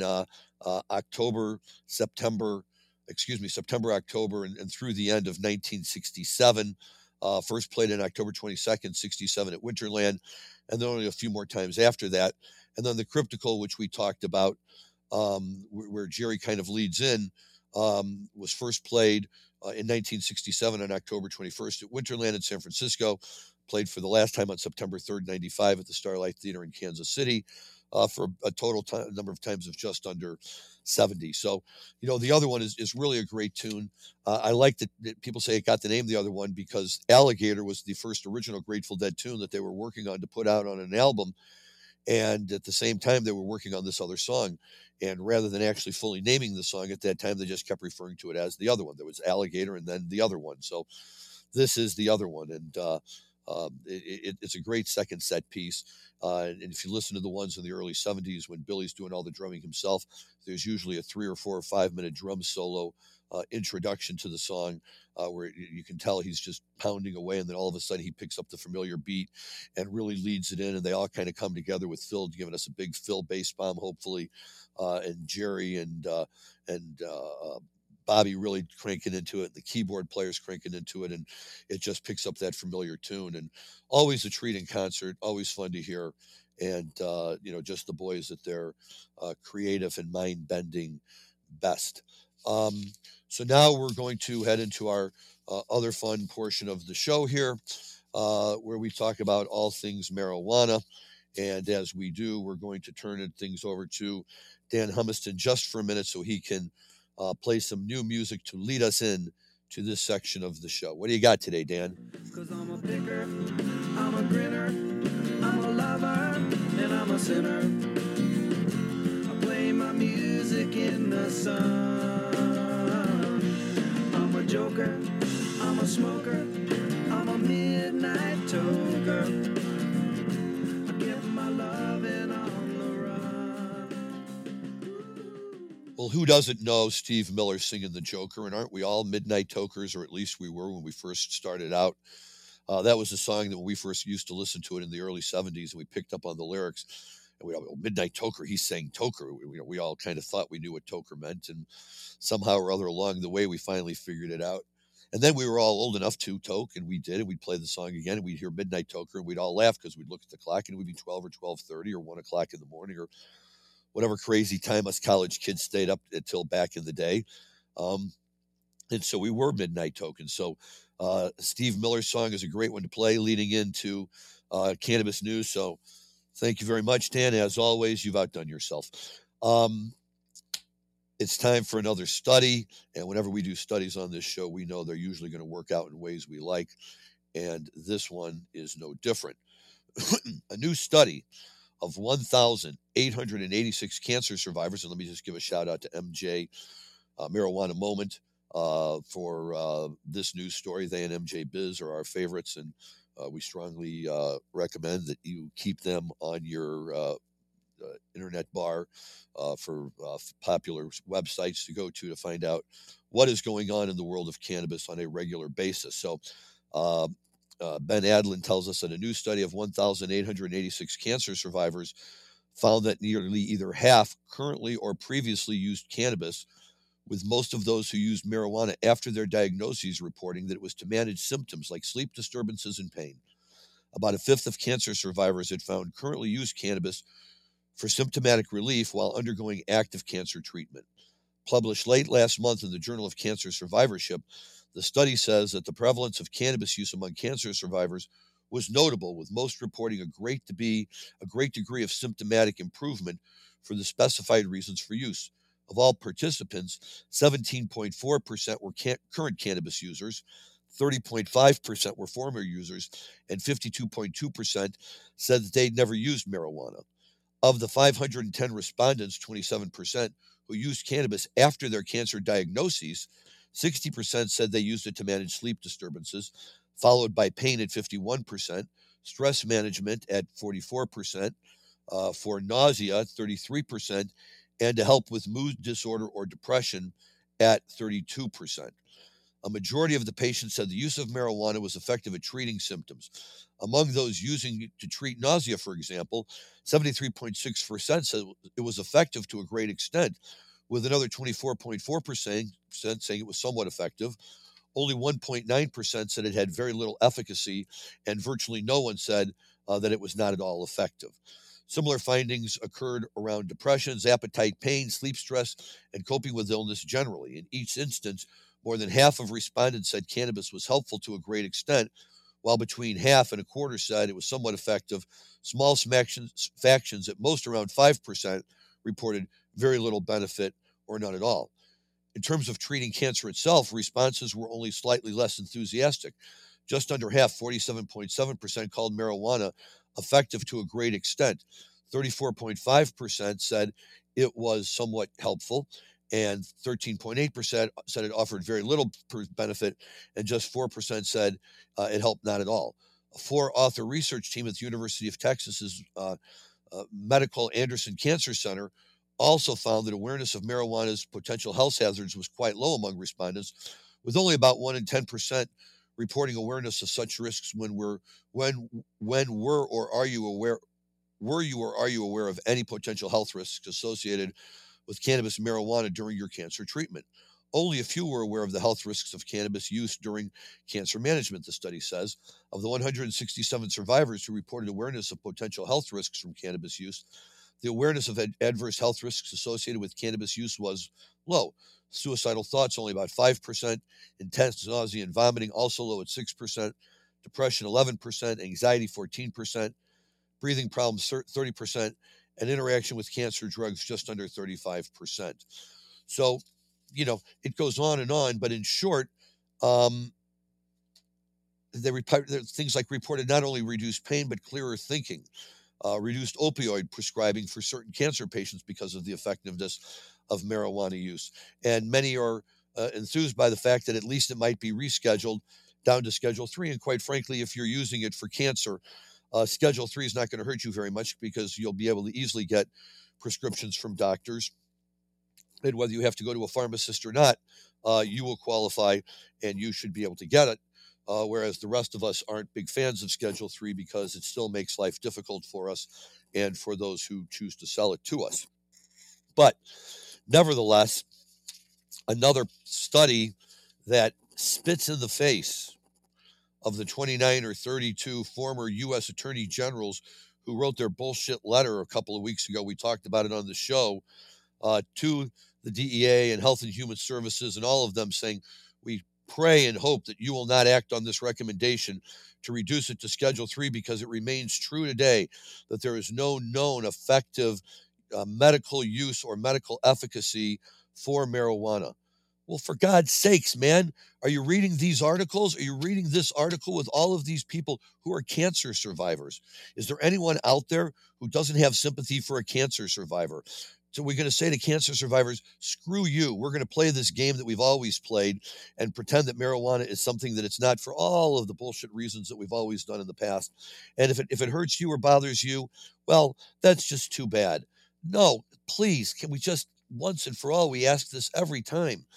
September, October, and through the end of 1967. First played on October 22nd, 67 at Winterland, and then only a few more times after that. And then the Cryptical, which we talked about, where Jerry kind of leads in, was first played in 1967 on October 21st at Winterland in San Francisco, played for the last time on September 3rd, 95 at the Starlight Theater in Kansas City, for a total number of times of just under 70. So, the other one is really a great tune. I like that people say it got the name The Other One because Alligator was the first original Grateful Dead tune that they were working on to put out on an album. And at the same time, they were working on this other song. And rather than actually fully naming the song at that time, they just kept referring to it as The Other One. There was Alligator and then The Other One. So this is The Other One. And it's a great second set piece. And if you listen to the ones in the early 70s when Billy's doing all the drumming himself, there's usually a 3 or 4 or 5 minute drum solo introduction to the song, where you can tell he's just pounding away, and then all of a sudden he picks up the familiar beat and really leads it in, and they all kind of come together with Phil giving us a big Phil bass bomb, hopefully, and Jerry and Bobby really cranking into it, the keyboard players cranking into it, and it just picks up that familiar tune. And always a treat in concert, always fun to hear, and just the boys at their creative and mind-bending best. So now we're going to head into our other fun portion of the show here, where we talk about all things marijuana. And as we do, we're going to turn things over to Dan Humiston just for a minute so he can play some new music to lead us in to this section of the show. What do you got today, Dan? 'Cause I'm a picker, I'm a grinner, I'm a lover, and I'm a sinner. I play my music in the sun. I'm a joker, I'm a smoker, I'm a midnight toker. I give my loving on the run. Well, who doesn't know Steve Miller singing the Joker? And aren't we all midnight tokers, or at least we were when we first started out? That was a song that when we first used to listen to it in the early 70s, and we picked up on the lyrics, and we all, midnight toker, he's saying toker. We all kind of thought we knew what toker meant, and somehow or other along the way, we finally figured it out. And then we were all old enough to toke, and we did, and we'd play the song again, and we'd hear midnight toker, and we'd all laugh because we'd look at the clock, and it would be 12 or 12:30 or 1 o'clock in the morning, or whatever crazy time us college kids stayed up until back in the day. And so we were midnight tokens. So Steve Miller's song is a great one to play leading into cannabis news. So thank you very much, Dan. As always, you've outdone yourself. It's time for another study. And whenever we do studies on this show, we know they're usually going to work out in ways we like. And this one is no different. A new study of 1,886 cancer survivors, and let me just give a shout out to MJ Marijuana Moment for this news story. They and MJ Biz are our favorites, and we strongly recommend that you keep them on your internet bar for popular websites to go to find out what is going on in the world of cannabis on a regular basis. So, Ben Adlin tells us that a new study of 1,886 cancer survivors found that nearly either half currently or previously used cannabis, with most of those who used marijuana after their diagnoses reporting that it was to manage symptoms like sleep disturbances and pain. About a fifth of cancer survivors had found currently used cannabis for symptomatic relief while undergoing active cancer treatment. Published late last month in the Journal of Cancer Survivorship, the study says that the prevalence of cannabis use among cancer survivors was notable, with most reporting a great degree of symptomatic improvement for the specified reasons for use. Of all participants, 17.4% were current cannabis users, 30.5% were former users, and 52.2% said that they'd never used marijuana. Of the 510 respondents, 27% who used cannabis after their cancer diagnoses, 60% said they used it to manage sleep disturbances, followed by pain at 51%, stress management at 44%, for nausea, 33%, and to help with mood disorder or depression at 32%. A majority of the patients said the use of marijuana was effective at treating symptoms. Among those using it to treat nausea, for example, 73.6% said it was effective to a great extent, with another 24.4% saying it was somewhat effective. Only 1.9% said it had very little efficacy, and virtually no one said that it was not at all effective. Similar findings occurred around depressions, appetite, pain, sleep stress, and coping with illness generally. In each instance, more than half of respondents said cannabis was helpful to a great extent, while between half and a quarter said it was somewhat effective. Small factions, at most around 5%, reported very little benefit or none at all. In terms of treating cancer itself, responses were only slightly less enthusiastic. Just under half, 47.7%, called marijuana effective to a great extent. 34.5% said it was somewhat helpful, and 13.8% said it offered very little benefit, and just 4% said it helped not at all. A 4-author research team at the University of Texas's Medical Anderson Cancer Center also found that awareness of marijuana's potential health hazards was quite low among respondents, with only about 1 in 10% reporting awareness of such risks. Were you or are you aware of any potential health risks associated with cannabis and marijuana during your cancer treatment? Only a few were aware of the health risks of cannabis use during cancer management, the study says. Of the 167 survivors who reported awareness of potential health risks from cannabis use, the awareness of adverse health risks associated with cannabis use was low. Suicidal thoughts, only about 5%. Intense nausea and vomiting, also low at 6%. Depression, 11%. Anxiety, 14%. Breathing problems, 30%. And interaction with cancer drugs, just under 35%. So, it goes on and on. But in short, things like reported not only reduced pain, but clearer thinking. Reduced opioid prescribing for certain cancer patients because of the effectiveness of marijuana use. And many are enthused by the fact that at least it might be rescheduled down to Schedule 3. And quite frankly, if you're using it for cancer, Schedule 3 is not going to hurt you very much, because you'll be able to easily get prescriptions from doctors. And whether you have to go to a pharmacist or not, you will qualify and you should be able to get it. Whereas the rest of us aren't big fans of Schedule 3, because it still makes life difficult for us and for those who choose to sell it to us. But nevertheless, another study that spits in the face of the 29 or 32 former U.S. attorney generals who wrote their bullshit letter a couple of weeks ago. We talked about it on the show, to the DEA and Health and Human Services, and all of them saying, we pray and hope that you will not act on this recommendation to reduce it to Schedule 3, because it remains true today that there is no known effective medical use or medical efficacy for marijuana. Well, for God's sakes, man, are you reading these articles? Are you reading this article with all of these people who are cancer survivors? Is there anyone out there who doesn't have sympathy for a cancer survivor? So we're going to say to cancer survivors, screw you. We're going to play this game that we've always played and pretend that marijuana is something that it's not for all of the bullshit reasons that we've always done in the past. And if it hurts you or bothers you, well, that's just too bad. No, please, can we just once and for all, we ask this every time.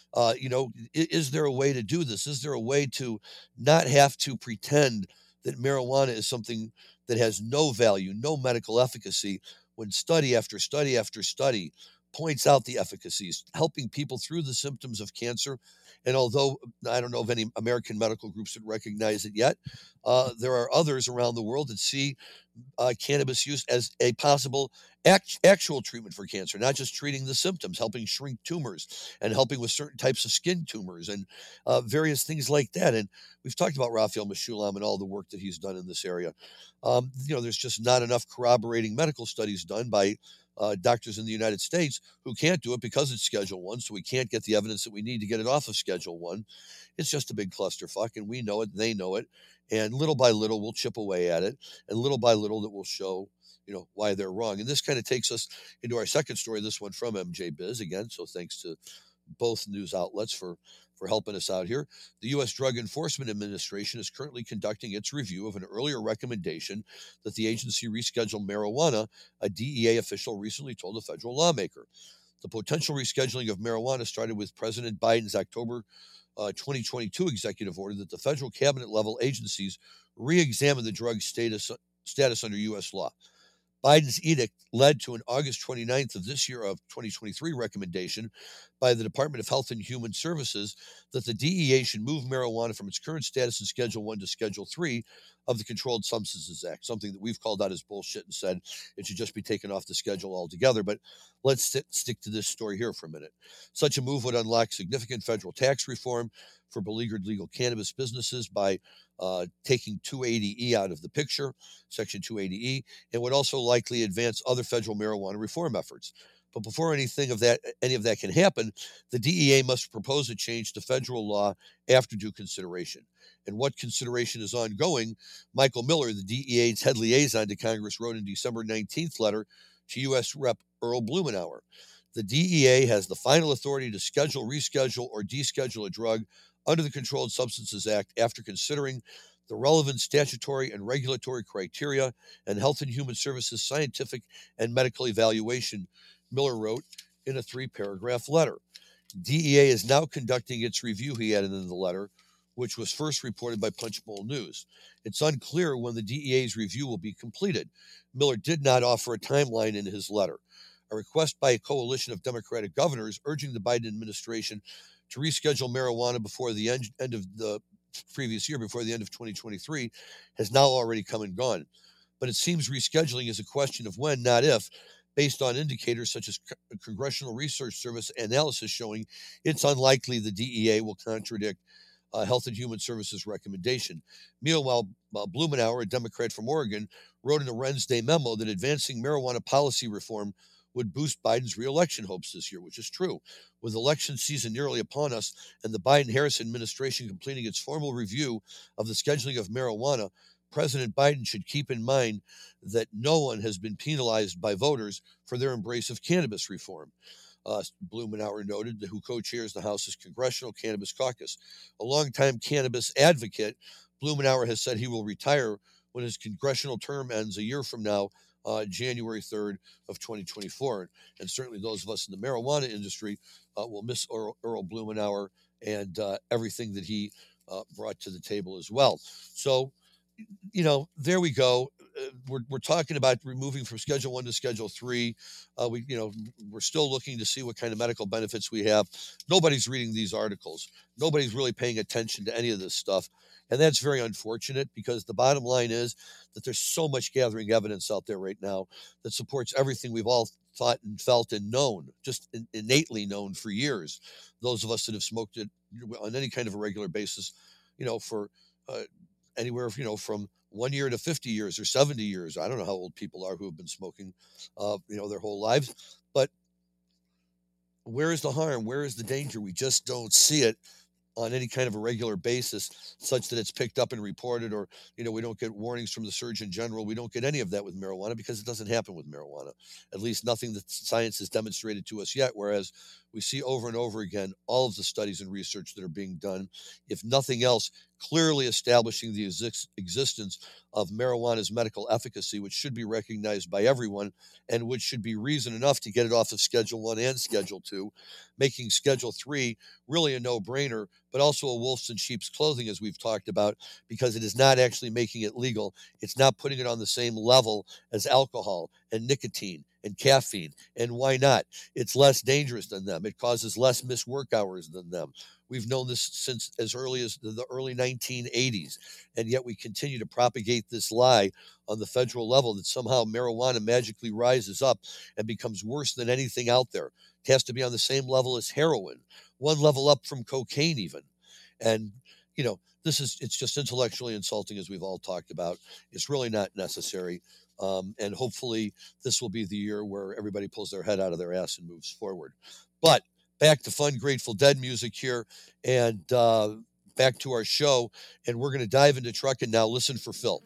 Is there a way to do this? Is there a way to not have to pretend that marijuana is something that has no value, no medical efficacy, when study after study after study points out the efficacies, helping people through the symptoms of cancer? And although I don't know of any American medical groups that recognize it yet, there are others around the world that see cannabis use as a possible actual treatment for cancer, not just treating the symptoms, helping shrink tumors and helping with certain types of skin tumors and various things like that. And we've talked about Raphael Mechoulam and all the work that he's done in this area. There's just not enough corroborating medical studies done by doctors in the United States who can't do it because it's Schedule 1, so we can't get the evidence that we need to get it off of Schedule 1. It's just a big clusterfuck, and we know it, they know it, and little by little we'll chip away at it, and little by little that will show why they're wrong. And this kind of takes us into our second story, this one from MJ Biz again, so thanks to both news outlets for helping us out here. The U.S. Drug Enforcement Administration is currently conducting its review of an earlier recommendation that the agency reschedule marijuana, a DEA official recently told a federal lawmaker. The potential rescheduling of marijuana started with President Biden's October 2022 executive order that the federal cabinet level agencies re-examine the drug status under U.S. law. Biden's edict led to an August 29th of this year of 2023 recommendation by the Department of Health and Human Services that the DEA should move marijuana from its current status in Schedule 1 to Schedule 3 of the Controlled Substances Act, something that we've called out as bullshit and said it should just be taken off the schedule altogether. But let's stick to this story here for a minute. Such a move would unlock significant federal tax reform for beleaguered legal cannabis businesses by taking 280E out of the picture, Section 280E, and would also likely advance other federal marijuana reform efforts. But before any of that can happen, the DEA must propose a change to federal law after due consideration. And what consideration is ongoing, Michael Miller, the DEA's head liaison to Congress, wrote in December 19th letter to U.S. Rep. Earl Blumenauer. The DEA has the final authority to schedule, reschedule, or deschedule a drug under the Controlled Substances Act after considering the relevant statutory and regulatory criteria and Health and Human Services scientific and medical evaluation, Miller wrote in a 3-paragraph letter. DEA is now conducting its review, he added in the letter, which was first reported by Punchbowl News. It's unclear when the DEA's review will be completed. Miller did not offer a timeline in his letter. A request by a coalition of Democratic governors urging the Biden administration to reschedule marijuana before the end of the previous year, before the end of 2023, has now already come and gone. But it seems rescheduling is a question of when, not if, based on indicators such as Congressional Research Service analysis showing it's unlikely the DEA will contradict Health and Human Services recommendation. Meanwhile, Blumenauer, a Democrat from Oregon, wrote in a Wednesday memo that advancing marijuana policy reform would boost Biden's reelection hopes this year, which is true. With election season nearly upon us and the Biden-Harris administration completing its formal review of the scheduling of marijuana, President Biden should keep in mind that no one has been penalized by voters for their embrace of cannabis reform. Blumenauer noted, who co-chairs the House's Congressional Cannabis Caucus. A longtime cannabis advocate, Blumenauer has said he will retire when his congressional term ends a year from now, January 3rd of 2024. And certainly those of us in the marijuana industry will miss Earl Blumenauer and everything that he brought to the table as well. So, there we go. We're talking about removing from Schedule 1 to Schedule 3. We're still looking to see what kind of medical benefits we have. Nobody's reading these articles. Nobody's really paying attention to any of this stuff. And that's very unfortunate because the bottom line is that there's so much gathering evidence out there right now that supports everything we've all thought and felt and known, just innately known for years. Those of us that have smoked it on any kind of a regular basis, for anywhere, from 1 year to 50 years or 70 years. I don't know how old people are who have been smoking, their whole lives. But Where is the harm? Where is the danger? We just don't see it on any kind of a regular basis, such that it's picked up and reported, or we don't get warnings from the Surgeon General. We don't get any of that with marijuana because it doesn't happen with marijuana. At least nothing that science has demonstrated to us yet. Whereas we see over and over again all of the studies and research that are being done, if nothing else, clearly establishing the existence of marijuana's medical efficacy, which should be recognized by everyone, and which should be reason enough to get it off of Schedule 1 and Schedule 2, making Schedule 3 really a no-brainer, but also a wolf's in sheep's clothing, as we've talked about, because it is not actually making it legal. It's not putting it on the same level as alcohol and nicotine and caffeine. And why not? It's less dangerous than them. It causes less missed work hours than them. We've known this since as early as the early 1980s, and yet we continue to propagate this lie on the federal level that somehow marijuana magically rises up and becomes worse than anything out there. It has to be on the same level as heroin, one level up from cocaine even. And it's just intellectually insulting, as we've all talked about. It's really not necessary. And hopefully this will be the year where everybody pulls their head out of their ass and moves forward. But back to fun Grateful Dead music here, and back to our show. And we're going to dive into trucking now. Listen for Phil.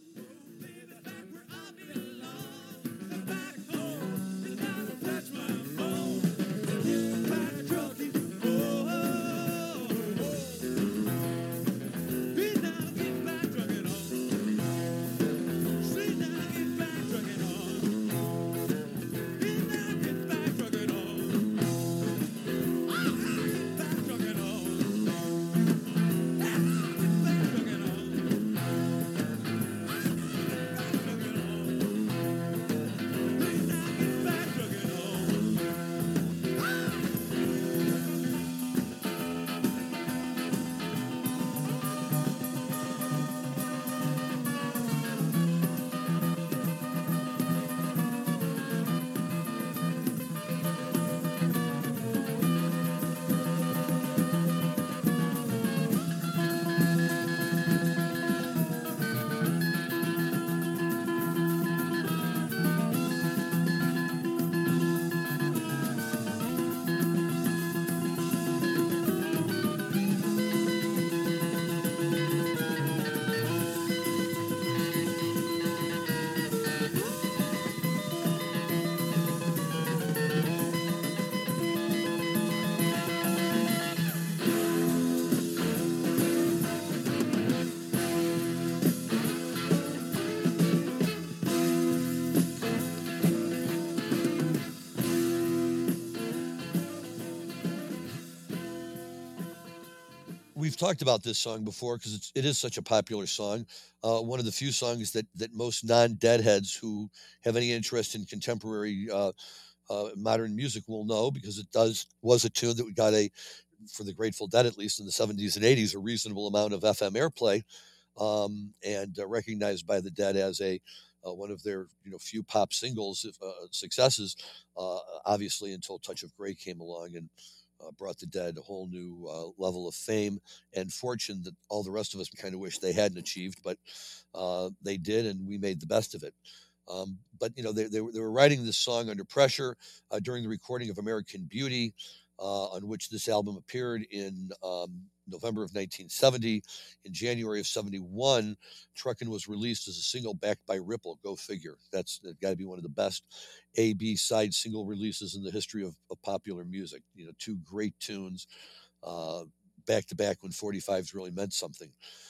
We've talked about this song before because it is such a popular song. One of the few songs that most non-deadheads who have any interest in contemporary modern music will know, because it was a tune that got for the Grateful Dead, at least in the 70s and 80s, a reasonable amount of FM airplay, and recognized by the Dead as a one of their few pop singles successes. Obviously, until Touch of Grey came along and brought the Dead a whole new level of fame and fortune that all the rest of us kind of wish they hadn't achieved, but they did, and we made the best of it. But they were writing this song under pressure during the recording of American Beauty, on which this album appeared in November of 1970. In January of 71, Truckin' was released as a single backed by Ripple. Go figure. That's got to be one of the best A-B side single releases in the history of popular music. Two great tunes back to back when 45s really meant something.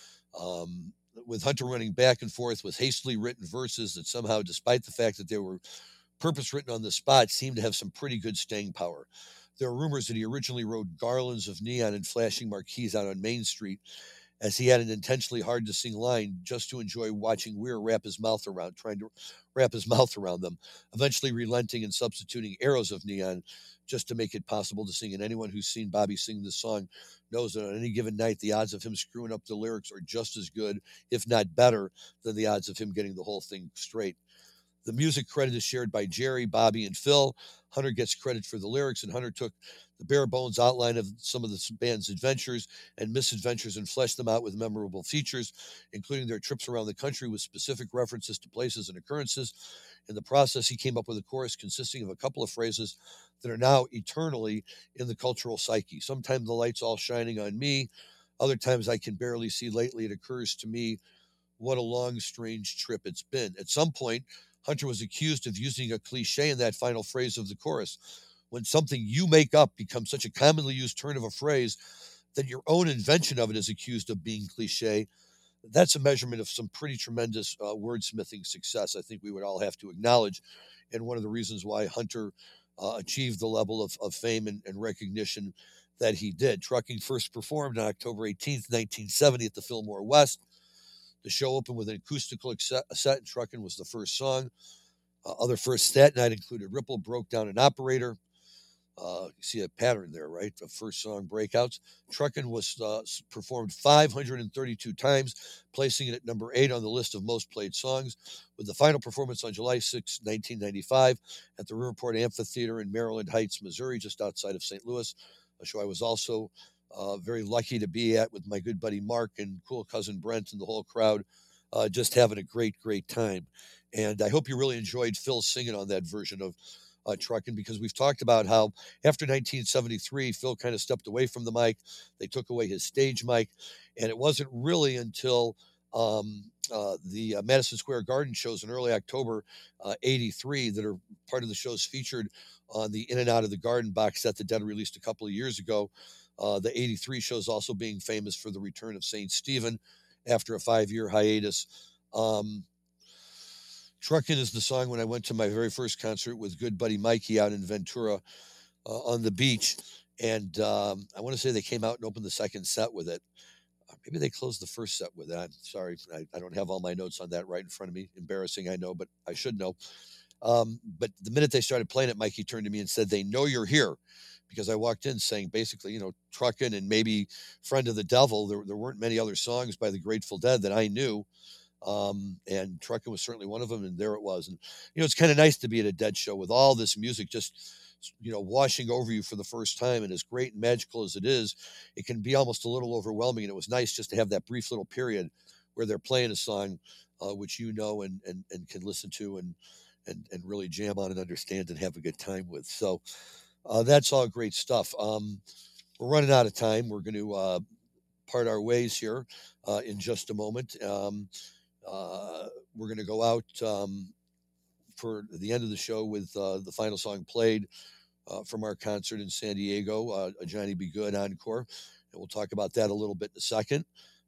With Hunter running back and forth with hastily written verses that somehow, despite the fact that they were purpose written on the spot, seemed to have some pretty good staying power. There are rumors that he originally wrote garlands of neon and flashing marquees out on Main Street, as he had an intentionally hard to sing line just to enjoy watching Weir trying to wrap his mouth around them, eventually relenting and substituting arrows of neon just to make it possible to sing. And anyone who's seen Bobby sing this song knows that on any given night, the odds of him screwing up the lyrics are just as good, if not better, than the odds of him getting the whole thing straight. The music credit is shared by Jerry, Bobby, and Phil. Hunter gets credit for the lyrics, and Hunter took the bare bones outline of some of the band's adventures and misadventures and fleshed them out with memorable features, including their trips around the country with specific references to places and occurrences. In the process, he came up with a chorus consisting of a couple of phrases that are now eternally in the cultural psyche. Sometimes the light's all shining on me. Other times I can barely see. Lately it occurs to me what a long, strange trip it's been. At some point, Hunter was accused of using a cliche in that final phrase of the chorus. When something you make up becomes such a commonly used turn of a phrase that your own invention of it is accused of being cliche, that's a measurement of some pretty tremendous wordsmithing success. I think we would all have to acknowledge, and one of the reasons why Hunter achieved the level of fame and recognition that he did. Trucking first performed on October 18th, 1970 at the Fillmore West. The show opened with an acoustical set, and Truckin' was the first song. Other firsts that night included Ripple, Broke Down an Operator. You see a pattern there, right? The first song breakouts. Truckin' was performed 532 times, placing it at number 8 on the list of most played songs, with the final performance on July 6, 1995, at the Riverport Amphitheater in Maryland Heights, Missouri, just outside of St. Louis, a show I was also very lucky to be at with my good buddy Mark and cool cousin Brent and the whole crowd, just having a great, great time. And I hope you really enjoyed Phil singing on that version of Truckin', because we've talked about how after 1973, Phil kind of stepped away from the mic. They took away his stage mic. And it wasn't really until the Madison Square Garden shows in early October 83 that are part of the shows featured on the In and Out of the Garden box set that Dead released a couple of years ago. The 83 shows also being famous for the return of St. Stephen after a 5-year hiatus. Truckin' is the song when I went to my very first concert with good buddy Mikey out in Ventura on the beach. And I want to say they came out and opened the second set with it. Maybe they closed the first set with that. I'm sorry, I don't have all my notes on that right in front of me. Embarrassing, I know, but I should know. But the minute they started playing it, Mikey turned to me and said, "They know you're here." Because I walked in saying basically, Truckin' and maybe Friend of the Devil. There weren't many other songs by the Grateful Dead that I knew. And Truckin' was certainly one of them, and there it was. And, it's kind of nice to be at a Dead show with all this music just, washing over you for the first time. And as great and magical as it is, it can be almost a little overwhelming. And it was nice just to have that brief little period where they're playing a song, which and can listen to and really jam on and understand and have a good time with. So that's all great stuff. We're running out of time. We're going to part our ways here in just a moment. We're going to go out for the end of the show with the final song played from our concert in San Diego, a Johnny B. Good encore. And we'll talk about that a little bit in a second.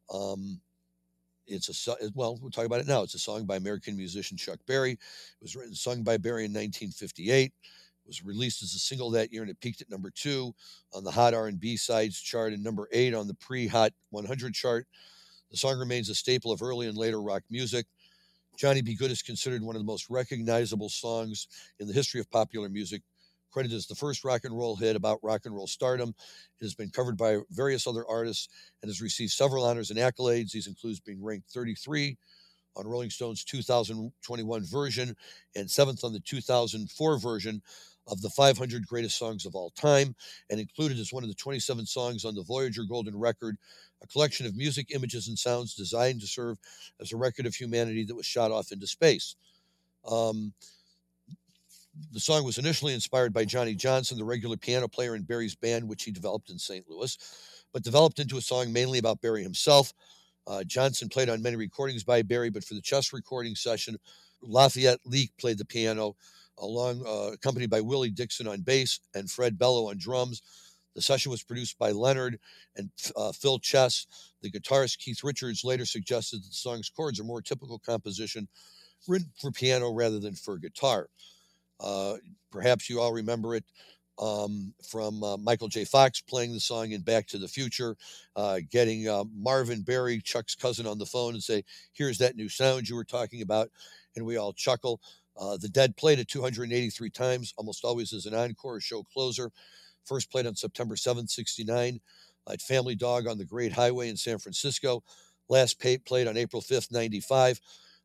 We'll talk about it now. It's a song by American musician Chuck Berry. It was written and sung by Berry in 1958. It was released as a single that year, and it peaked at number 2 on the Hot R&B Sides chart and number 8 on the pre-Hot 100 chart. The song remains a staple of early and later rock music. Johnny B. Good is considered one of the most recognizable songs in the history of popular music. Credited as the first rock and roll hit about rock and roll stardom. It has been covered by various other artists and has received several honors and accolades. These include being ranked 33 on Rolling Stone's 2021 version and 7th on the 2004 version of the 500 greatest songs of all time, and included as one of the 27 songs on the Voyager Golden Record, a collection of music, images, and sounds designed to serve as a record of humanity that was shot off into space. The song was initially inspired by Johnny Johnson, the regular piano player in Berry's band, which he developed in St. Louis, but developed into a song mainly about Berry himself. Johnson played on many recordings by Berry, but for the Chess recording session, Lafayette Leake played the piano, accompanied by Willie Dixon on bass and Fred Bello on drums. The session was produced by Leonard and Phil Chess. The guitarist Keith Richards later suggested that the song's chords are more typical composition written for piano rather than for guitar. Perhaps you all remember it from Michael J. Fox playing the song in Back to the Future, getting Marvin Berry, Chuck's cousin, on the phone and say, "Here's that new sound you were talking about," and we all chuckle. The Dead played it 283 times, almost always as an encore or show closer. First played on September 7th, 1969 at Family Dog on the Great Highway in San Francisco. Last played on April 5th, 1995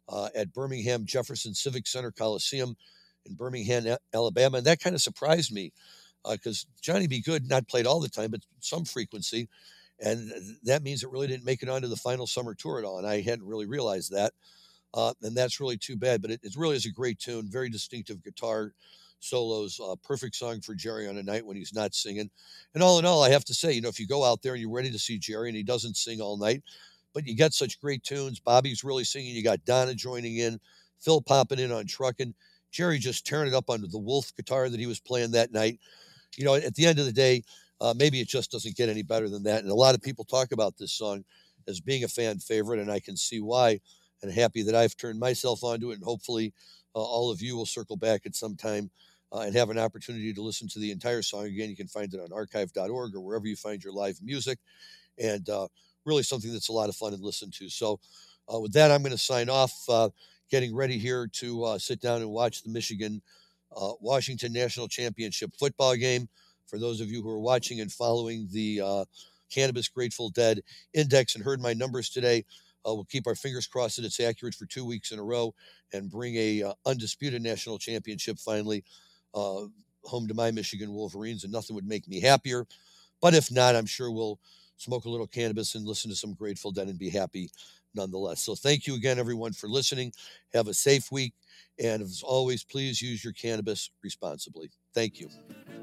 at Birmingham Jefferson Civic Center Coliseum in Birmingham, Alabama. And that kind of surprised me because Johnny B. Goode not played all the time, but some frequency. And that means it really didn't make it onto the final summer tour at all. And I hadn't really realized that. And that's really too bad. But it really is a great tune, very distinctive guitar solos, perfect song for Jerry on a night when he's not singing. And all in all, I have to say, if you go out there and you're ready to see Jerry and he doesn't sing all night, but you got such great tunes, Bobby's really singing, you got Donna joining in, Phil popping in on trucking, Jerry just tearing it up on the Wolf guitar that he was playing that night. At the end of the day, maybe it just doesn't get any better than that. And a lot of people talk about this song as being a fan favorite, and I can see why, and happy that I've turned myself onto it. And hopefully all of you will circle back at some time and have an opportunity to listen to the entire song again. You can find it on archive.org or wherever you find your live music. And really something that's a lot of fun to listen to. So with that, I'm going to sign off, getting ready here to sit down and watch the Michigan-Washington National Championship football game. For those of you who are watching and following the Cannabis Grateful Dead Index and heard my numbers today, we'll keep our fingers crossed that it's accurate for 2 weeks in a row and bring a undisputed national championship finally home to my Michigan Wolverines, and nothing would make me happier. But if not, I'm sure we'll smoke a little cannabis and listen to some Grateful Dead and be happy nonetheless. So thank you again, everyone, for listening. Have a safe week. And as always, please use your cannabis responsibly. Thank you.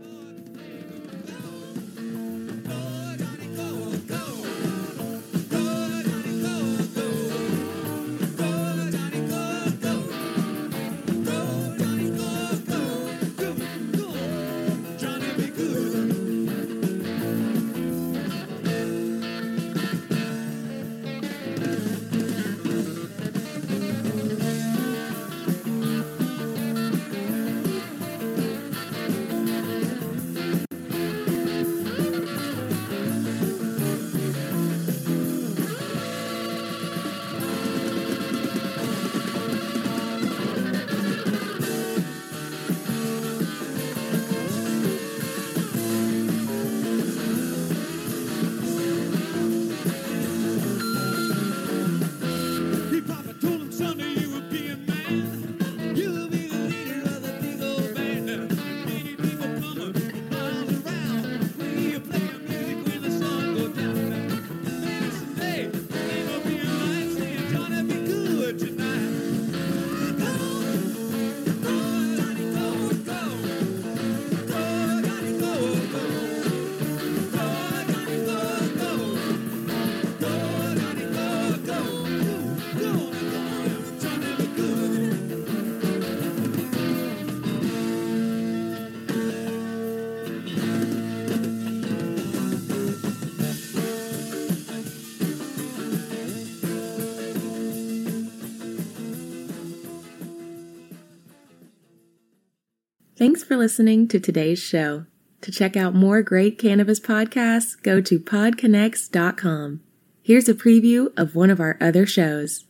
Thanks for listening to today's show. To check out more great cannabis podcasts, go to podconnects.com. Here's a preview of one of our other shows.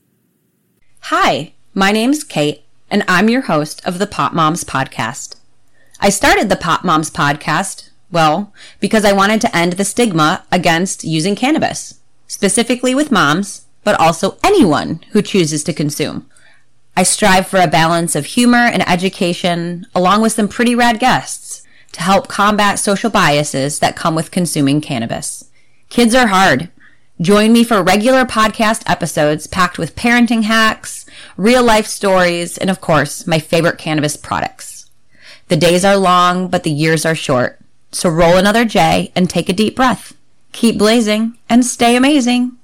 Hi, my name's Kate, and I'm your host of the Pop Moms Podcast. I started the Pop Moms Podcast, because I wanted to end the stigma against using cannabis, specifically with moms, but also anyone who chooses to consume. I strive for a balance of humor and education, along with some pretty rad guests, to help combat social biases that come with consuming cannabis. Kids are hard. Join me for regular podcast episodes packed with parenting hacks, real-life stories, and of course, my favorite cannabis products. The days are long, but the years are short. So roll another J and take a deep breath. Keep blazing and stay amazing.